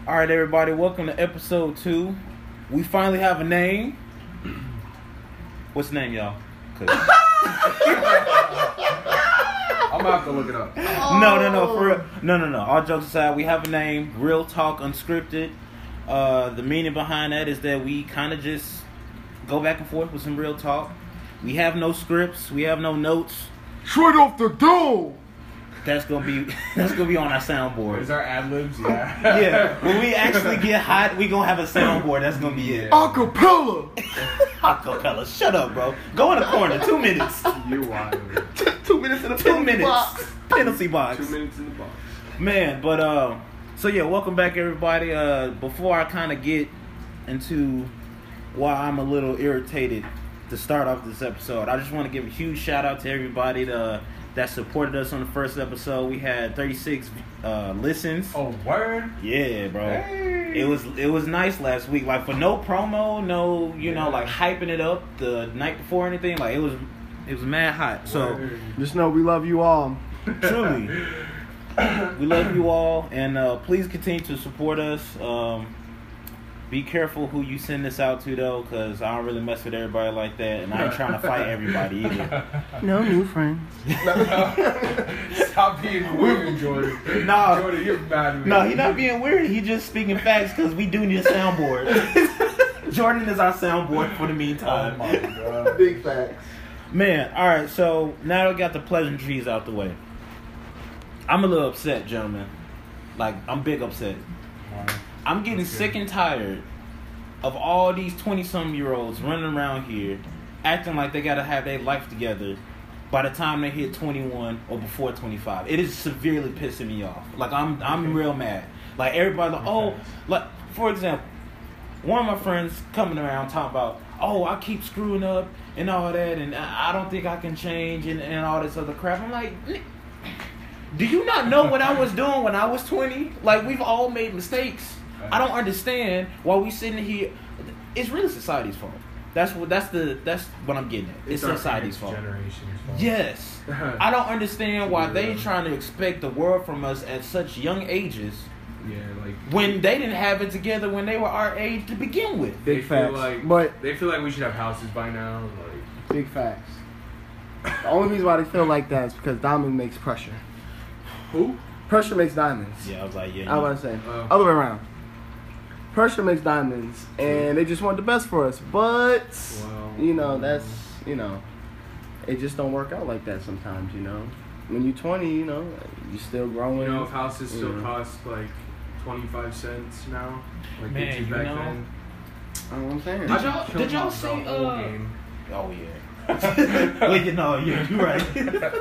All right, everybody, welcome to episode 2. We finally have a name. What's the name, y'all? I'm gonna have to look it up. No, for real. No. All jokes aside, we have a name. Real Talk Unscripted. The meaning behind that is that we kind of just go back and forth with some real talk. We have no scripts. We have no notes. Straight off the dome. That's gonna be on our soundboard. Is our ad libs? Yeah. Yeah. When we actually get hot, we gonna have a soundboard. That's gonna be it. Acapella. Acapella. Shut up, bro. Go in the corner. 2 minutes. You wild. 2 minutes in the penalty box. Penalty box. 2 minutes in the box. Man, but so yeah, welcome back, everybody. Before I kind of get into why I'm a little irritated to start off this episode, I just want to give a huge shout out to everybody that supported us on the first episode. We had 36 listens. Oh, word? Yeah, bro. Hey. It was nice last week. Like, for no promo, no, know, like hyping it up the night before or anything. Like, it was mad hot. So just know we love you all. Truly. We love you all, and please continue to support us. Be careful who you send this out to, though, because I don't really mess with everybody like that, and I ain't trying to fight everybody either. No new friends. Stop being weird, Jordan. No. Jordan, you're bad. No, he's not being weird. He's just speaking facts because we do need a soundboard. Jordan is our soundboard for the meantime. Oh, my God. Big facts. Man, all right, so now we got the pleasantries out the way. I'm a little upset, gentlemen. Like, I'm big upset. I'm getting sick and tired of all these 20-some-year-olds running around here acting like they got to have their life together by the time they hit 21 or before 25. It is severely pissing me off. Like, I'm real mad. Like, everybody, like, for example, one of my friends coming around talking about, I keep screwing up and all that, and I don't think I can change and all this other crap. I'm like, do you not know what I was doing when I was 20? Like, we've all made mistakes. I don't understand why we sitting here. It's really society's fault. That's what I'm getting at. It's society's fault. Generation's fault. Yes. I don't understand why they trying to expect the world from us at such young ages. Yeah, like when they didn't have it together when they were our age to begin with. Big facts. But they feel like we should have houses by now. Like big facts. The only reason why they feel like that is because diamond makes pressure. Who? Pressure makes diamonds. Yeah, I was like, yeah. I was about to say. Other way around. Pressure makes diamonds, and they just want the best for us. But, that's, it just don't work out like that sometimes, When you're 20, you're still growing. If houses still cost, like, 25 cents now? Like, Man, they did back then? I know what I'm saying. Did y'all see, game. Oh, yeah. Well, you're right.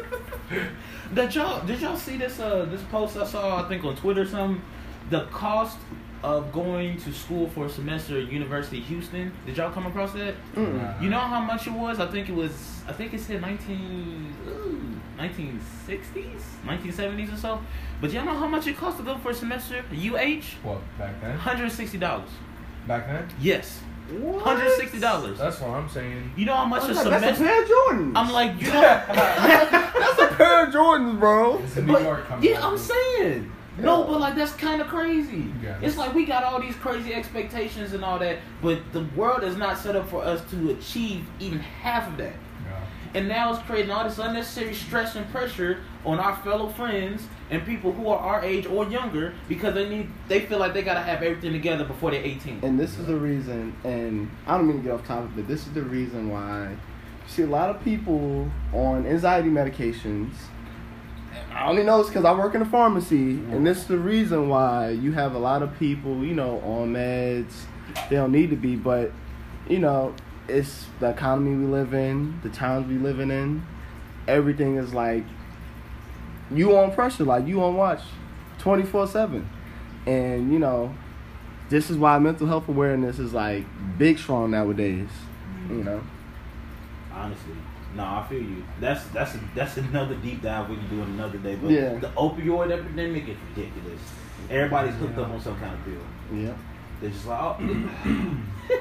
Did y'all see this post I saw, I think, on Twitter or something? The cost of going to school for a semester at University of Houston. Did y'all come across that? Mm-mm. You know how much it was? I think it said 1960s, 1970s or so. But y'all know how much it cost to go for a semester at UH? What, back then? $160. Back then? Yes. What? $160. That's what I'm saying. You know how much a That's semester? a pair of Jordans. I'm like, That's a pair of Jordans, bro. It's New York coming yeah, I'm saying. No, but like that's kind of crazy. Yeah. It's like we got all these crazy expectations and all that, but the world is not set up for us to achieve even half of that. Yeah. And now it's creating all this unnecessary stress and pressure on our fellow friends and people who are our age or younger because they feel like they gotta have everything together before they're 18. And this is the reason, and I don't mean to get off topic, but this is the reason why you see a lot of people on anxiety medications. I only know this because I work in a pharmacy, and this is the reason why you have a lot of people, on meds. They don't need to be, but, it's the economy we live in, the times we living in. Everything is like, you on pressure, like you on watch 24/7. And, this is why mental health awareness is like big strong nowadays, Honestly. No, I feel you. That's another deep dive we can do another day. But Yeah. the opioid epidemic is ridiculous. Everybody's hooked up on some kind of pill. Yeah. They're just like,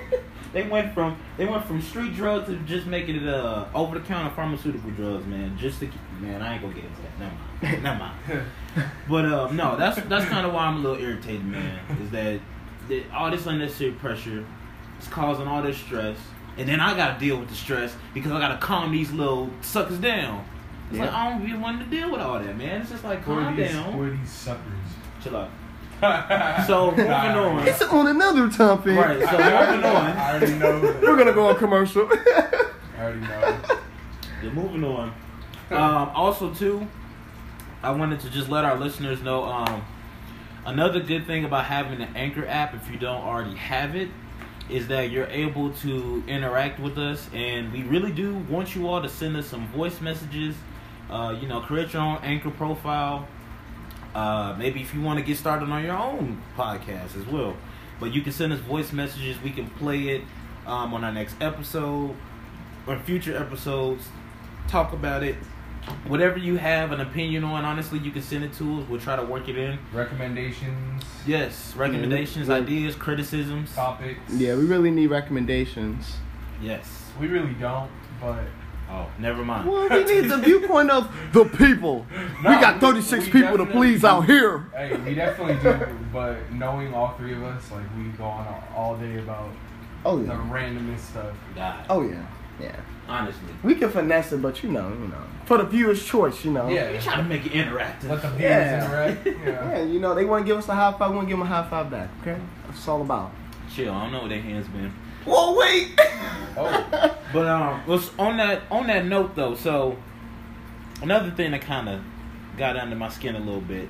They went from street drugs to just making it over the counter pharmaceutical drugs, man. Man, I ain't gonna get into that. Never mind. But no, that's kind of why I'm a little irritated, man. Is that all this unnecessary pressure is causing all this stress, and then I gotta deal with the stress because I gotta calm these little suckers down. It's like I don't be wanting to deal with all that, man. It's just like calm down. Who are these suckers? Chill out. So moving on. It's on another topic. Right. So moving on. I already know. We're gonna go on commercial. I already know. Yeah, moving on. Also, too, I wanted to just let our listeners know another good thing about having an Anchor app, if you don't already have it, is that you're able to interact with us, and we really do want you all to send us some voice messages. Create your own Anchor profile. Maybe if you want to get started on your own podcast as well. But you can send us voice messages. We can play it on our next episode or future episodes. Talk about it. Whatever you have an opinion on, honestly, you can send it to us. We'll try to work it in. Recommendations. Yes, recommendations, ideas, criticisms. Topics. Yeah, we really need recommendations. Yes. We really don't, but... Oh, never mind. Well, we need the viewpoint of the people. We got 36 people to please out here. Hey, we definitely do, but knowing all three of us, like, we go on all day about the randomest stuff. God. Oh, yeah. Yeah. Honestly. We can finesse it, but you know. For the viewer's choice, Yeah. We're trying to make it interactive. Let the viewers interact. Yeah. Yeah, they want to give us a high five, we want to give them a high five back, okay? That's what it's all about. Chill, I don't know what their hands been. Whoa, wait! Oh. But on that note though, so another thing that kind of got under my skin a little bit.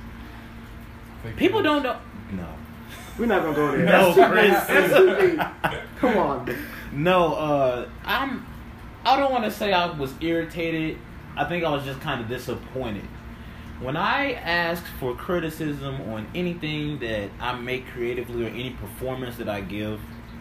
People don't know. No. We're not gonna go there. No, Chris. Come on. No, I don't want to say I was irritated. I think I was just kind of disappointed. When I ask for criticism on anything that I make creatively or any performance that I give,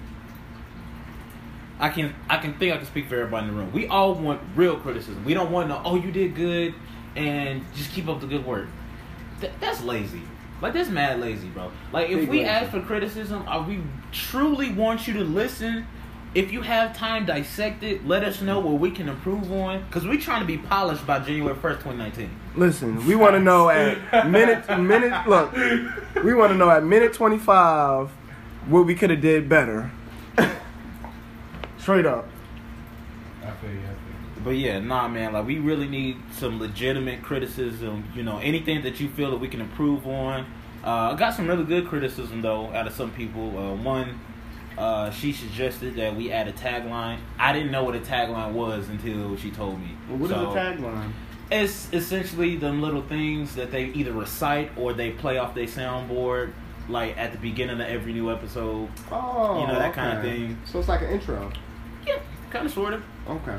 I can speak for everybody in the room. We all want real criticism. We don't want to, oh, you did good, and just keep up the good work. That's lazy. Like, that's mad lazy, bro. Like, if we ask for criticism, we truly want you to listen. If you have time, dissect it. Let us know what we can improve on. Because we're trying to be polished by January 1st, 2019. Listen, we want to know at minute, look, we want to know at minute 25 what we could have did better. Straight up. I feel you. But yeah, nah, man. Like, we really need some legitimate criticism. Anything that you feel that we can improve on. I got some really good criticism though out of some people. One, she suggested that we add a tagline. I didn't know what a tagline was until she told me. Well, what is a tagline? It's essentially them little things that they either recite or they play off their soundboard, like at the beginning of every new episode. Oh, that kind of thing. So it's like an intro. Yeah, kind of, sort of. Okay.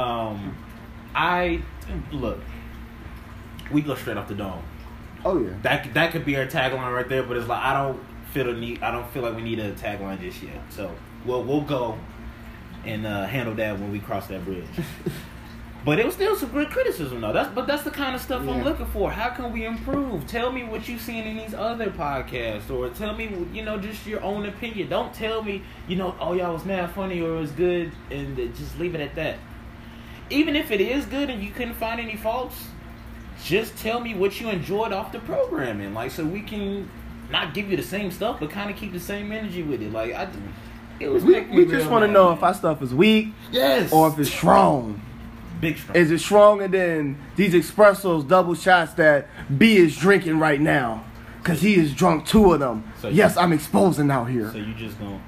Look, we go straight off the dome. Oh yeah. That could be our tagline right there, but it's like I don't feel like we need a tagline just yet. So we'll go and handle that when we cross that bridge. But it was still some good criticism though. That's the kind of stuff I'm looking for. How can we improve? Tell me what you've seen in these other podcasts, or tell me just your own opinion. Don't tell me oh, y'all was mad funny or it was good, and just leave it at that. Even if it is good and you couldn't find any faults, just tell me what you enjoyed off the programming, like, so we can not give you the same stuff, but kind of keep the same energy with it. Like, we just want to know if our stuff is weak, or if it's strong. Big strong. Is it strong? And then these espressos, double shots that B is drinking right now, because he is drunk 2 of them. So yes, I'm exposing out here. So you just gonna...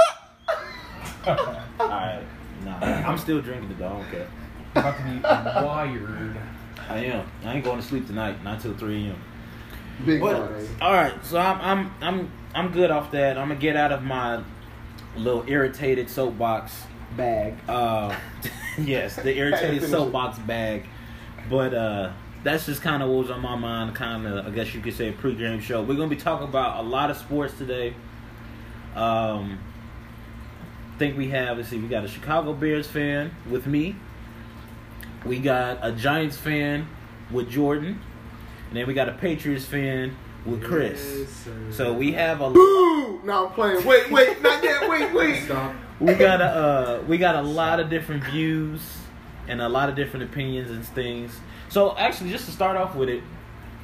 Alright. Nah, I'm still drinking it though. I don't care. About to be wired. I am. I ain't going to sleep tonight. Not till 3 a.m. Big All right. So I'm good off that. I'm gonna get out of my little irritated soapbox bag. Yes, the irritated soapbox bag. But that's just kind of what was on my mind. Kind of, I guess you could say, a pregame show. We're gonna be talking about a lot of sports today. I think we got a Chicago Bears fan with me. We got a Giants fan with Jordan. And then we got a Patriots fan with Chris. Yes, so we have a. Boo! No, I'm playing. Wait, not yet. Wait. Stop. We got a lot of different views and a lot of different opinions and things. So actually, just to start off with it,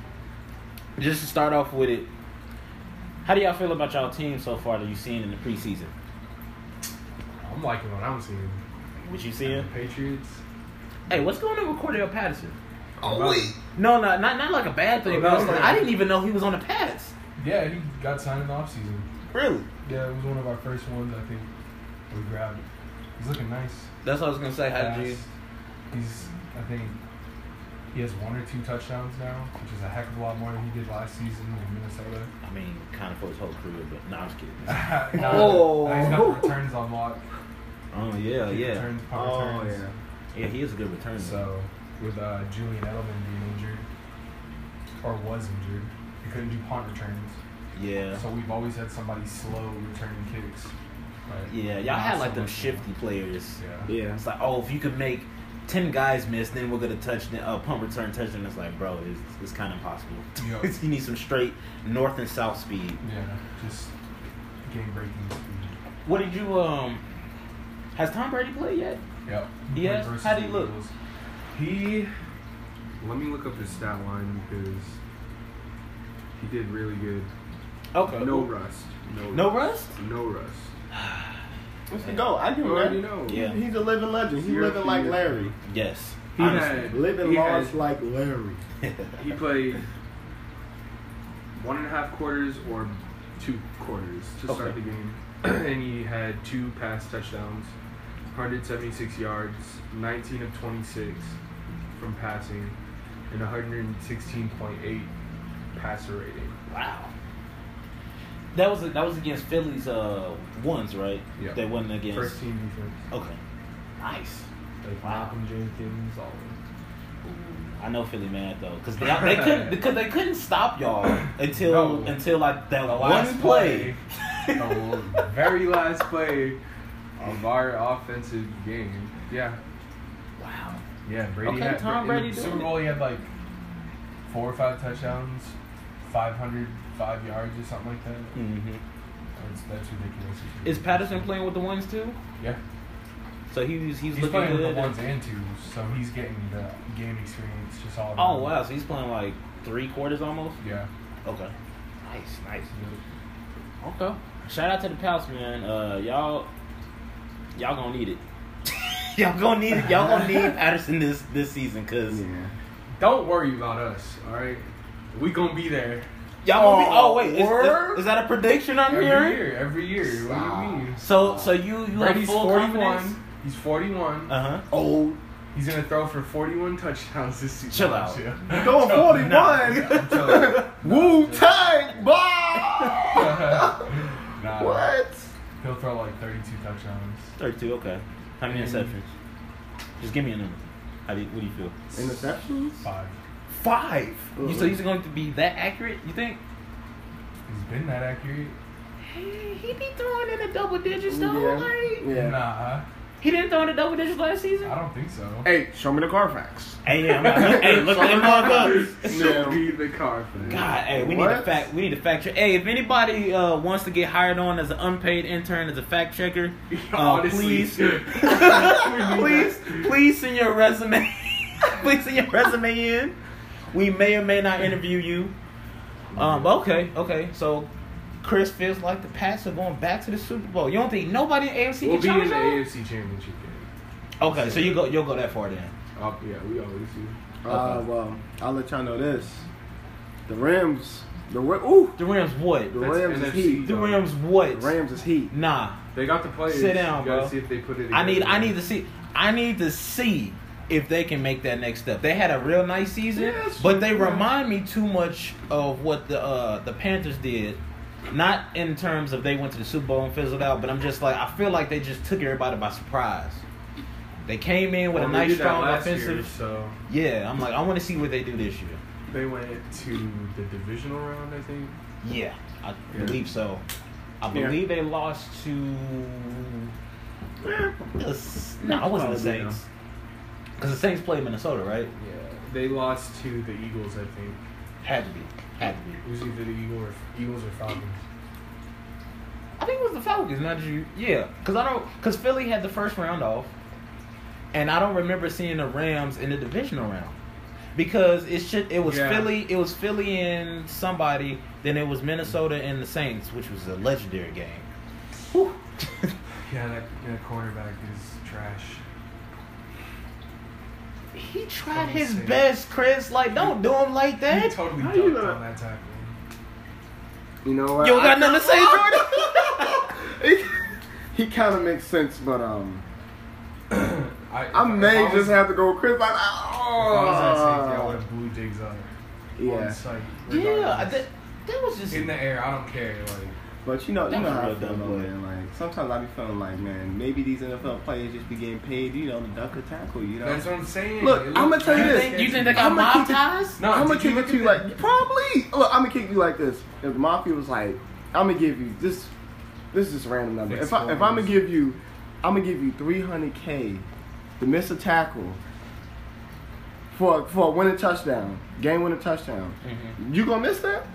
how do y'all feel about y'all team so far that you've seen in the preseason? I'm liking what I'm seeing. What you seeing? Patriots. Hey, what's going on with Cordell Patterson? Oh wait. No, not like a bad thing. But I didn't even know he was on the Pats. Yeah, he got signed in the offseason. Really? Yeah, it was one of our first ones, I think, we grabbed. He's looking nice. That's what I was going to say. How did you? I think he has 1 or 2 touchdowns now, which is a heck of a lot more than he did last season in Minnesota. I mean, kind of for his whole career, but no, I'm just kidding. He's got the returns on lock. Oh, yeah. Returns. Yeah, he is a good returner. So, with Julian Edelman being injured, or was injured, he couldn't do punt returns. Yeah. So we've always had somebody slow returning kicks. Right? Yeah, y'all had like them shifty players. Yeah. It's like, oh, if you could make 10 guys miss, then we're gonna punt return touchdown. It's like, bro, it's kind of impossible. Yep. You need some straight north and south speed. Yeah, just game breaking speed. What did you Has Tom Brady played yet? Yep. He has? How did he look? Let me look up his stat line because he did really good. Okay. No rust. No rust? No rust. What's the goal? I do already know. know. Yeah. He's a living legend. He's living like Larry. Yes. He had Living he large had- like Larry. He played 1.5 quarters or 2 quarters to start the game, and he had 2 pass touchdowns, 176 yards, 19 of 26 from passing, and 116.8 passer rating. Wow. That was against Philly's ones, right? Yeah. They wasn't against. First team defense. Okay. Nice. Like Wow. Malcolm Jenkins, all of them. I know Philly mad though, because they couldn't stop y'all until like that The one last play. The very last play of our offensive game. Yeah. Wow. Yeah, Brady Okay, had Tom in Brady the doing Super Bowl. He had like 4 or 5 touchdowns, 505 yards or something like that. Mm-hmm. That's ridiculous. Is Patterson playing with the ones too? Yeah, So he's looking playing good. with the 1s and 2s, so he's getting the game experience just all around. Oh wow, so he's playing like 3 quarters almost. Yeah. Okay. Nice. Okay. Shout out to the Pals, man. Y'all gonna need it. Y'all gonna need Patterson this season, cause Don't worry about us, all right? We gonna be there y'all gonna be. Oh wait, is that a prediction I'm hearing? every year. What do you mean? So you have Brady's full 41. confidence? He's 41. Old. He's gonna throw for 41 touchdowns this season. Chill out. You going 41? Wu-Tang, boy! Nah. What? He'll throw like 32 touchdowns. 32. Okay. How many interceptions? Just give me a number. What do you feel? Interceptions? 5. 5. So he's going to be that accurate? You think? He's been that accurate. He be throwing in the double digits though. Yeah. Nah, He didn't throw in the double digits last season. I don't think so. Hey, show me the Carfax. Hey, yeah, hey, look at them motherfuckers. Show me the car for that. God, hey, we What? need to fact check. Hey, if anybody wants to get hired on as an unpaid intern as a fact checker, Honestly. please send your resume. Please send your resume in. We may or may not interview you. But okay. So Chris feels like the Pats are going back to the Super Bowl. You don't think nobody in AFC We'll can be in challenge the y'all? AFC Championship game. Okay, so you'll go that far then. Yeah, we always do. Well, I'll let y'all know this. The Rams, The Rams what? the That's Rams is NFC. heat. The Rams what? The Rams is heat. Nah. They got the players. Sit down, you gotta bro. see if they put it I together. need to see if they can make that next step. They had a real nice season, Yeah, that's but true, they bro. remind me too much of what the Panthers did. Not in terms of they went to the Super Bowl and fizzled out, but I'm just like, I feel like they just took everybody by surprise. They came in with a They nice, did that strong last offensive. year, so Yeah, I'm like, I want to see what they do this year. they went to the divisional round, I think. Yeah, I Yeah. believe so. I Yeah. believe they lost to. No, it wasn't the Probably Saints. Because the Saints played Minnesota, right? Yeah, they lost to the Eagles, I think. Had to be. Had to be. It was either the Eagles or Falcons. I think it was the Falcons, not you. Yeah, because Philly had the first round off, and I don't remember seeing the Rams in the divisional round because it was Philly and somebody, then it was Minnesota and the Saints, which was a legendary game. Whew. Yeah, that quarterback is trash. He tried his best, Chris. Like, don't do him like that. He totally dunked on that tackle. You know what? You don't got nothing to say, Jordan? He kind of makes sense, but I may just have to go with Chris. Like, If I was at safety, I would have blew Diggs up. Yeah. On sight, Yeah, regardless. that was just In the air, I don't care. Like, But you know That was how a I real feel, dumb though, play. man. Like sometimes I be feeling like, man, maybe these NFL players just be getting paid, you know, to duck a tackle. You know. that's what I'm saying. Look, It I'ma looks tell you kinda this. sketchy. You think they got I'ma mob keep it- ties? No, I'm gonna did you kick it look to you at like probably. Look, I'm gonna kick you like this. If the mafia was like, I'm gonna give you this. This is just a random number. If I'm gonna give you, I'm gonna give you $300K to miss a tackle for a winning touchdown, game winning touchdown. Mm-hmm. You gonna miss that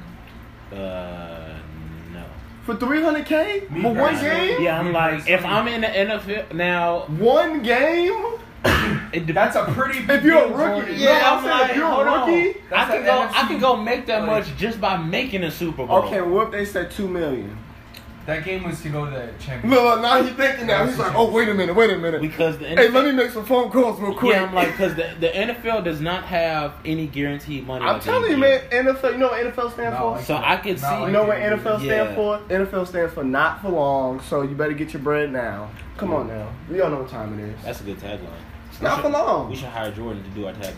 No. for $300K Me for one personally. game? Yeah, I'm Me like, if personally. I'm in the NFL now, One game. it depends. That's a pretty big If you're a deal, rookie, Jordan. yeah, Yeah, I'm I'm saying like, if you're hold a on. rookie. That's I the can go make that like- much just by making a Super Bowl. Okay, what if they said $2 million? That game was to go to the championship. Look, now he's thinking now. He's like, oh, wait a minute. Because the NFL, Hey, let me make some phone calls real quick. yeah, I'm like, because the NFL does not have any guaranteed money. I'm like telling you, NBA. man, NFL, you know what NFL stands No, for? like- So I could see. Not like You know what it. NFL stands Yeah. for? NFL stands for not for long, so you better get your bread now. Come on now. We all know what time it is. That's a good tagline. It's not for long. We should hire Jordan to do our taglines.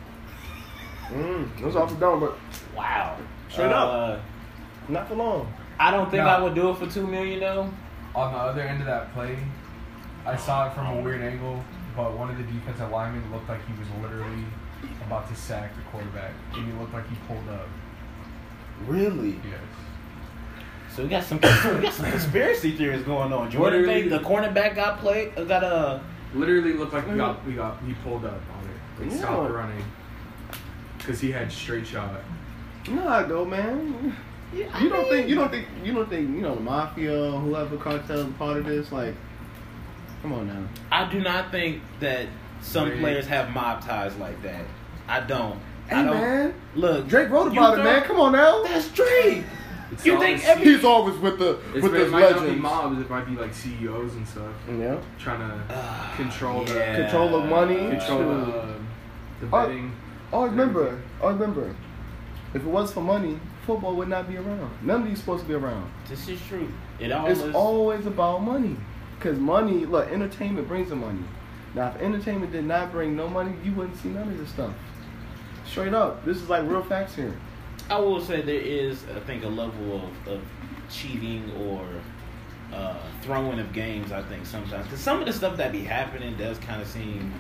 That's off the dome, but Wow. Straight up. not for long. I don't think No. I would do it for $2 million though. On the other end of that play, I saw it from a weird angle, but one of the defensive linemen looked like he was literally about to sack the quarterback, and he looked like he pulled up. Really? Yes. So we got some conspiracy theories going on. Jordan think the cornerback got Literally looked like he pulled up on it. Like Yeah. stopped running. Because he had straight shot. You know how I go, man. Yeah, You don't think, you know, the mafia or whoever cartel is part of this? Like, come on now. I do not think that some Drake. players have mob ties like that. I don't. Hey, I don't. man. Look, Drake wrote you about it, throw- man. Come on now. That's Drake. It's You always- think every He's always with the It's, with it his might not be legends. mobs, it might be like CEOs and stuff. Yeah. Trying to control Control the money. control the betting. Remember, if it was for money, football would not be around. None of these supposed to be around. This is true. It all It's is. always about money. Because money, look, entertainment brings the money. Now, if entertainment did not bring no money, you wouldn't see none of this stuff. Straight up. This is like real facts here. I will say there is, I think, a level of cheating or throwing of games, I think, sometimes. Because some of the stuff that be happening does kind of seem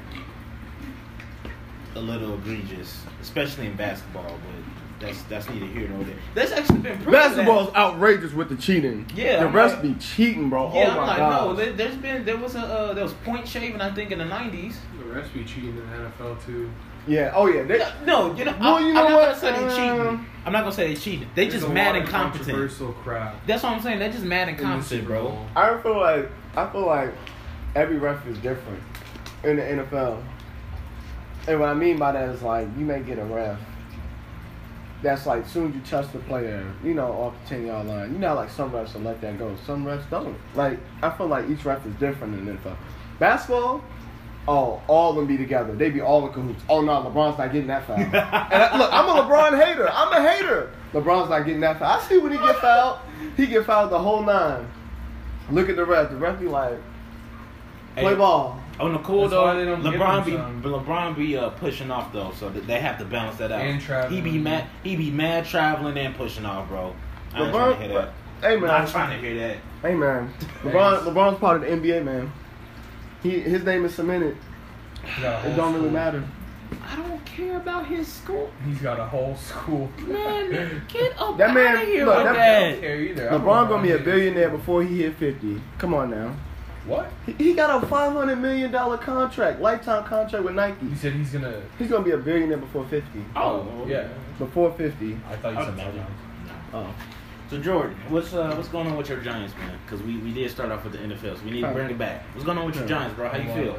a little egregious, especially in basketball, but that's neither here nor there. That's actually been proven. Basketball's outrageous with the cheating. Yeah, The I'm refs like- be cheating, bro. Yeah, Oh my I'm like, god. no, there was point shaving, I think, in the 90s. The refs be cheating in the NFL too. Yeah, oh yeah. They, No, you know, Well, I'm you know not what? gonna say they cheating. I'm not gonna say they cheated. They There's just a mad lot and of competent. Controversial crap. That's what I'm saying. They're just mad and in the competent, Super bro. Bowl. I feel like every ref is different in the NFL. And what I mean by that is like you may get a ref that's like soon as you touch the player, you know, off the 10-yard line. You know, like some refs will let that go. Some refs don't. Like I feel like each ref is different in the NFL. Basketball, all of them be together. They be all in cahoots. Oh no, LeBron's not getting that foul. And look, I'm a LeBron hater. I'm a hater. LeBron's not getting that foul. I see when he get fouled. He get fouled the whole 9. Look at the ref. The ref be like, play Hey, ball. On the cool That's though, why they don't give LeBron be pushing off though, so that they have to balance that out. And traveling. He be mad traveling and pushing off, bro. I ain't trying to hear that. Hey I'm man. not trying to hear that. Hey man. LeBron's part of the NBA, man. His name is cemented. He got a whole It don't really school. matter. I don't care about his school, He's got a whole school. man. Get up That man- out of here look, with that- I don't that. care either. LeBron gonna be a billionaire before he hit 50. Come on now. What? He got a $500 million contract, lifetime contract with Nike. He said he's gonna. He's gonna be a billionaire before 50. Oh, Yeah. Before 50. I thought you said Okay. that. Oh. So Jordan, what's going on with your Giants, man? Because we did start off with the NFL, so we need to bring it back. What's going on with your Giants, bro? How you feel?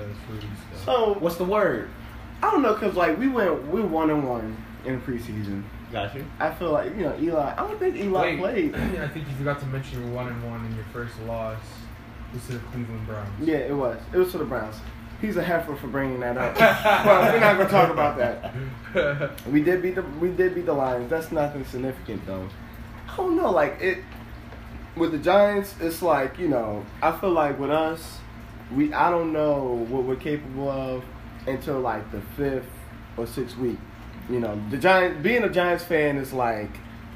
So What's the word? I don't know, cause like we were 1-1 in the preseason. Got you. I feel like Eli. I don't think Eli played. I think you forgot to mention your 1-1 and your first loss was to the Cleveland Browns. Yeah, it was. It was to the Browns. He's a heifer for bringing that up. But we're not gonna talk about that. We did beat the Lions. That's nothing significant though. I don't know, like it with the Giants. It's like I feel like with us, I don't know what we're capable of until like the 5th or 6th week. The Giants. Being a Giants fan is like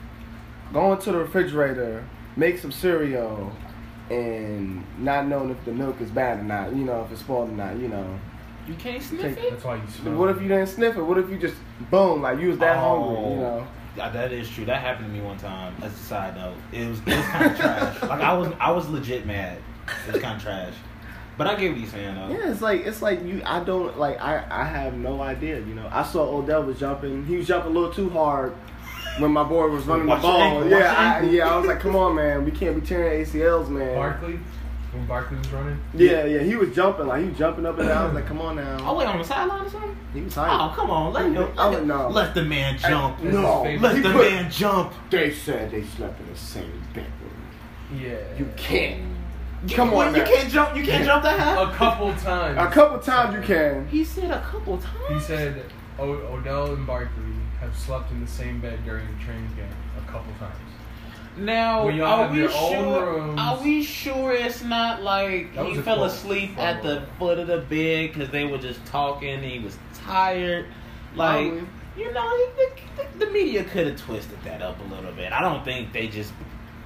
going to the refrigerator, make some cereal, and not knowing if the milk is bad or not. If it's spoiled or not. You can't sniff it. That's why you smell. What if you didn't sniff it? What if you just boom, like you was that hungry? Yeah, that is true. That happened to me one time. As a side note, it was kind of trash. Like I was legit mad. It was kind of trash. But I get what you're saying though. Yeah, it's like you. I don't like. I have no idea. I saw Odell was jumping. He was jumping a little too hard when my boy was running the ball. I was like, come on, man. We can't be tearing ACLs, man. Barkley? When Barkley was running? Yeah. He was jumping. Like, he was jumping up and down. I was like, come on now. Oh, wait, on the sideline or something? He was Oh, high. come on. Let the man jump. Let the man jump. They said they slept in the same bedroom. Yeah. You can't. Come on, you man. can't jump. You can't jump that high. A couple times. A couple times you can. He said a couple times. He said Odell and Barkley have slept in the same bed during the training camp a couple times. Now, When y'all are have we your own sure? rooms. Are we sure it's not like That was he a fell quote asleep from at the foot of the bed because they were just talking and he was tired? Like, Probably. the media could have twisted that up a little bit. I don't think they just,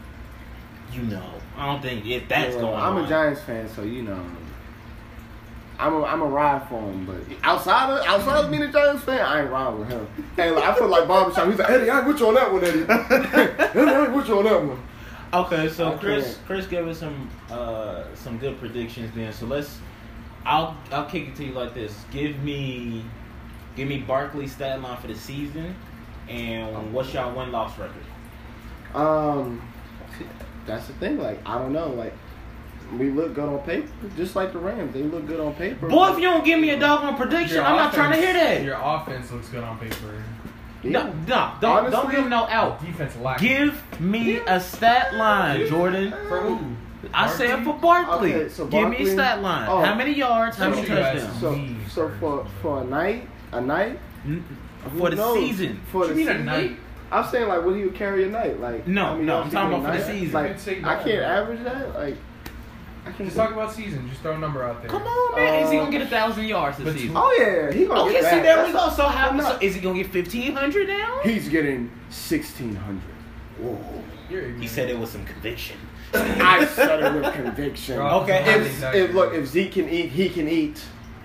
I don't think if that's going on. I'm a Giants fan, so I'm a ride for him, but outside of being a Giants fan, I ain't riding with him. Hey, I feel like barbershop. He's like, Eddie, I ain't with you on that one, Eddie. Eddie, I ain't with you on that one. Okay, so I Chris gave us some good predictions then. So I'll kick it to you like this. Give me Barkley's stat line for the season, and what's y'all win-loss record? That's the thing. Like, I don't know. Like, we look good on paper, just like the Rams. They look good on paper. Boy, if you don't give me a doggone prediction, I'm not trying to hear that. Your offense looks good on paper. No, don't give no out. Defense lacks. Give me a stat line, Jordan. For who? I said for Barkley. Okay, so Give me a Barkley- stat line. Oh. How many yards? How many So you guys- touchdowns? So for a night, For the knows? season. For What the you mean a season? night? I'm saying like, what do you carry a night? Like, No, how many no, yards I'm you talking get a about for the night? season. Like, You could say I no. can't average that. Like, I can't. Let's talk about season. Just throw a number out there. Come on, man. Is he gonna get 1,000 yards this But- season? Oh yeah, he gonna Okay, get that. see, there we That's- go. So I'm so not- is he gonna get 1,500 now? He's getting 1,600. Whoa. You're ignorant. He said it with some conviction. I said it with conviction. Bro, Okay. If Zeke can eat, he can eat.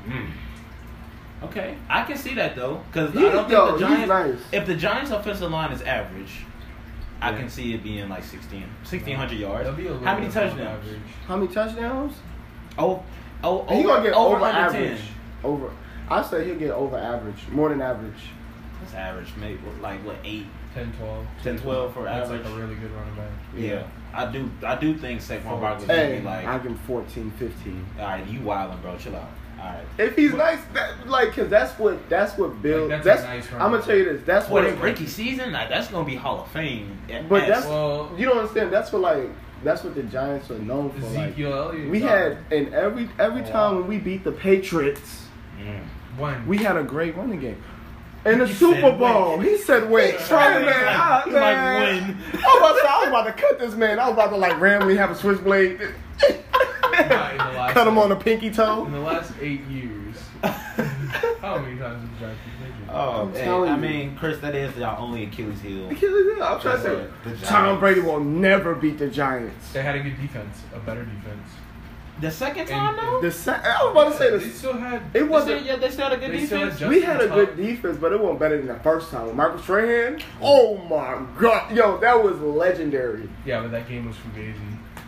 Okay, I can see that though, because I He- don't think yo, the he's Giants. nice. If the Giants' offensive line is average, I Yeah. can see it being like 1,600 yards. That'll be a little How many bit above touchdowns? average. How many touchdowns? Oh, He gonna get over 110. average. Over. I say he'll get over average, more than average. That's average, maybe like what 8, 10, 12. 10, 12 for That's average. like a really good running back. Yeah, I do think Saquon Barkley would Hey, be like, I give him 14, 15. all right, you wildin', bro, chill out. All right. If he's nice, cause that's what Bill. Like, that's that's a nice run. I'm gonna tell you this. That's What what. in rookie season? Like, that's gonna be Hall of Fame. But that's Well- you don't understand. That's what the Giants are known for. Like, Ezekiel Elliott. we had and every time when we beat the Patriots, When? we had a great running game. In the He Super said Bowl, he said, "Wait, try He's man, like- he's like, man." when? I was about to cut this man. I was about to like randomly have a switchblade, Not in the last- cut him on the pinky toe. In the last 8 years. How many times did the Giants beat Patriots? Oh, I'm hey, telling I you. mean, Chris, that is our only Achilles heel. I'm trying to say, The Giants. Tom Brady will never beat the Giants. They had a good defense, a better defense. The second time, though? I was about to say They this. still had. It wasn't. Yeah, they still had a good They still had defense. Justin We had a Tuck. good defense, but it wasn't better than the first time. With Michael Strahan, oh my god, yo, that was legendary. Yeah, but that game was fugazi.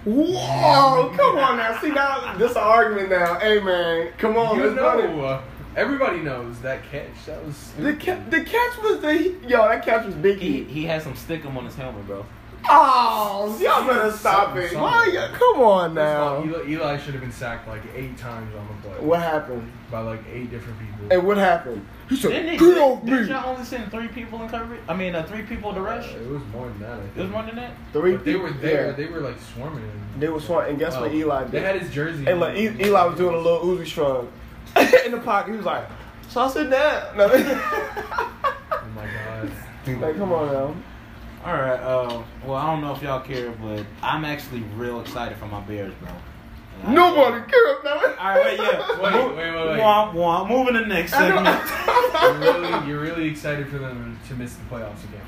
Whoa, come on now. See, now, this is an argument now. Hey, man, come on. You let's run it. know, everybody knows that catch. That was The catch was that catch was big. He had some stickum on his helmet, bro. Oh, y'all better stop it. Why? Come on now. Eli should have been sacked like 8 times on the play. What happened? By like 8 different people. And what happened? He said, Didn't "Get y'all only send 3 people in coverage? I mean, 3 people to rush. It was more than that. I think. It was more than that. But they were there. Yeah. They were like swarming him. They were smart. And guess what Eli did? They had his jersey. And look, Eli was doing a little Uzi shrug in the pocket. He was like, "So I sit down." No. Oh my god. Like, come on now. All right. Well, I don't know if y'all care, but I'm actually real excited for my Bears, bro. Nobody cares now. All right, wait, yeah. Wait. Womp. Moving to the next segment. You're really excited for them to miss the playoffs again.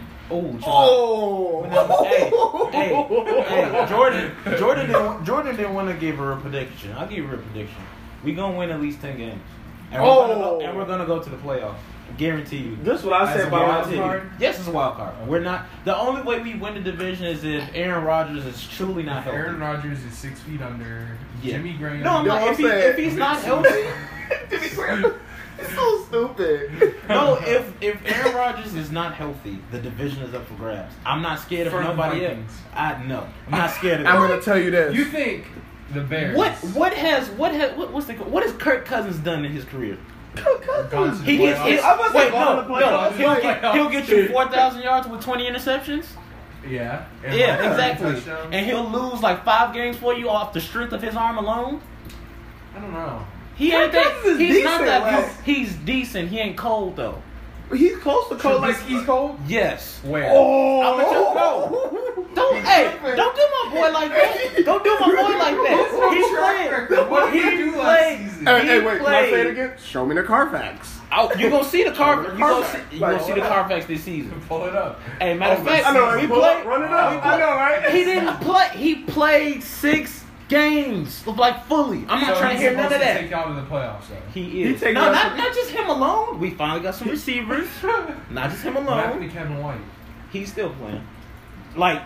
Hey, Jordan didn't want to give her a prediction. I'll give her a prediction. We gonna win at least 10 games, and we're gonna go to the playoffs. Guarantee you. This is what I said about my team. Yes, it's a wild card. We're not. The only way we win the division is if Aaron Rodgers is truly not healthy. Aaron Rodgers is 6 feet under. Yeah. Jimmy Graham. No, I'm not. If he's not healthy. It's so stupid. No, if Aaron Rodgers is not healthy, the division is up for grabs. I'm not scared of For the nobody else. Vikings. I'm not scared of. I'm gonna tell you this. You think the Bears? What has Kirk Cousins done in his career? Gone to the He gets playoffs? he'll get you 4,000 yards with 20 interceptions. Yeah. Yeah, exactly. Touchdowns. And he'll lose like 5 games for you off the strength of his arm alone. I don't know. He ain't that. Cousins is He's not decent, that. like- He's decent. He ain't cold though. He's close to cold. Like Trubisky's cold. Yes. Where? I'ma just go. Don't do my boy like that. Don't do my boy like that. He's playing. What did he do last season? Hey, wait. Can I say it again? Show me the Carfax. You gonna see the Carfax. You gonna Like, see the Carfax this season. Pull it up. Hey, matter of fact, I know. we Pull up, played. run it up. I know, right? He didn't play. He played 6 games, like fully. I'm not trying to hear none of that. Take y'all to the playoffs, though. He is. taking No, us not just him alone. We finally got some receivers. Not just him What happened alone. to Kevin White? He's still playing. Wait.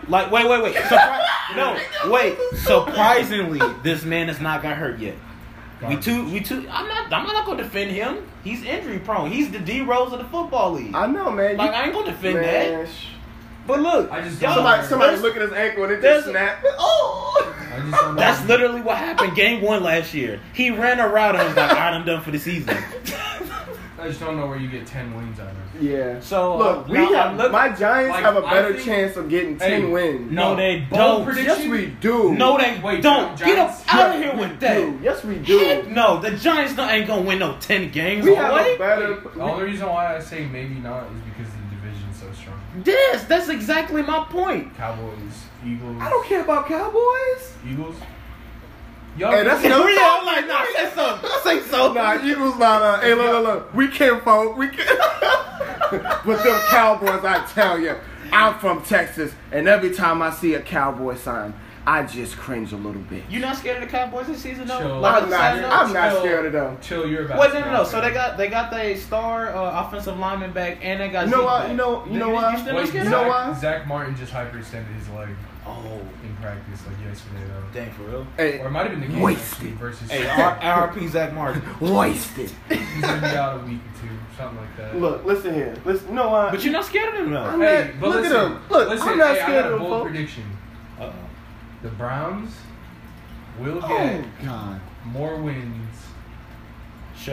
Surprisingly, this man has not got hurt yet. We too. I'm not gonna defend him. He's injury prone. He's the D Rose of the football league. I know, man. I ain't gonna defend that. But look, I just y'all- Somebody there's- look at his ankle and it there's- just snapped. Oh! I just don't know. That's literally what happened game 1 last year. He ran a route and was like, "Alright, I'm done for the season." I just don't know where you get 10 wins out of. Yeah. So Look, my Giants like, have a I better think- chance of getting 10 wins. No, they Bold don't. prediction? Yes, we do. No, they Wait, don't. Get up Giants- out of here with that. Yes, we do. Heck no, the Giants ain't gonna win no 10 games. We have Boy. a better. The only reason why I say maybe not is because the division's so strong. Yes, that's exactly my point. Cowboys, Eagles. I don't care about Cowboys. Eagles. Y'all Hey, that's Yeah, no I'm like, nah, say something. Say something. Nah, Eagles not. Hey, look. We can't vote. We can't. But them Cowboys, I tell you, I'm from Texas, and every time I see a Cowboy sign, I just cringe a little bit. You not scared of the Cowboys this season though? Chill. Like, I'm not Chill. scared of them. Chill, you're about. Wait, to no. So snap. they got their star offensive lineman back, and they got. You know Zeke what? back. You know You what? still not Wait, scared you know of what? that? Zach Martin just hyperextended his leg Oh, in practice like yesterday though. dang for real. Hey, Or it might have been the game Wasted. actually versus. Hey, RP Zach Martin. wasted. He's gonna be out a week or 2, something like that. Look, listen here. Listen, you know what? But you're not scared of him though. I'm Hey, not- but look listen, at him. Look, listen, I'm not hey, scared I got of a him, bold folks. prediction. Uh-oh. The Browns will Oh get God. more wins. Shut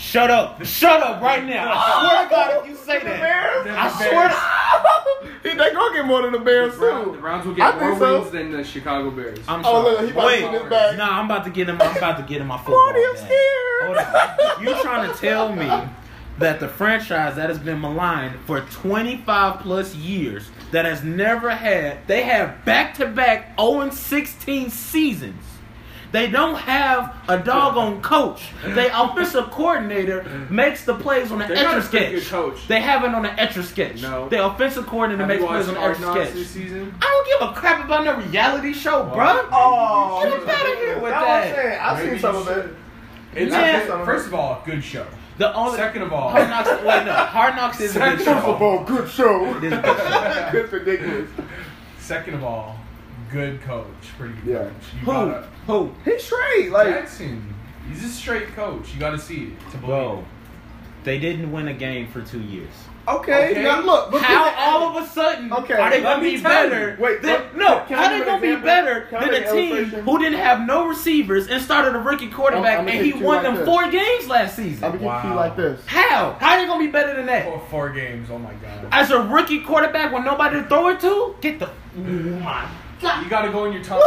up right now. I swear to God if you say The that. Bears? The I swear to They gonna get more than the Bears too. Browns will I get think more so. wins than the Chicago Bears. I'm Oh sorry. look, he about Wait, to get his back. nah, I'm about to get him my football. Marty, I'm back. scared. Hold on. You trying to tell me that the franchise that has been maligned for 25 plus years, that has never had, they have back-to-back 0-16 seasons. They don't have a doggone coach. Their offensive coordinator makes the plays on the They got a Etch a pretty good Sketch. coach. They have it on the Etch a Sketch. No. Their offensive coordinator Have makes you plays watched on the Etch Hard a Knocks Sketch. this season? I don't give a crap about no reality show, bruh. Oh, Get up out of here with that's what I'm that. saying. I've Maybe seen some you of it. should. It's Man. first of all, good show. The only Second of all, Hard Knocks. Wait, no. Hard Knocks is a good Second show. First of all, good show. It is a good show. It's ridiculous. second of all, good coach. Pretty good Yeah. coach. Who? He's straight. Like, Jackson. He's a straight coach. You got to see it to believe Bro, it. they didn't win a game for 2 years. okay. Now, look. But How all of a sudden Okay, are they let going to me be tell better? you. Wait, than, look, no, can I how give they an going to be example? better Can I than make a an team illustration? who didn't have no receivers and started a rookie quarterback I'm and gonna he hit you won like them this. 4 games last season? I'm gonna get you like this. How? How they going to be better than that? 4 games. Oh my god. As a rookie quarterback with nobody to throw it to? Get the... Oh my God. You got to go in your top.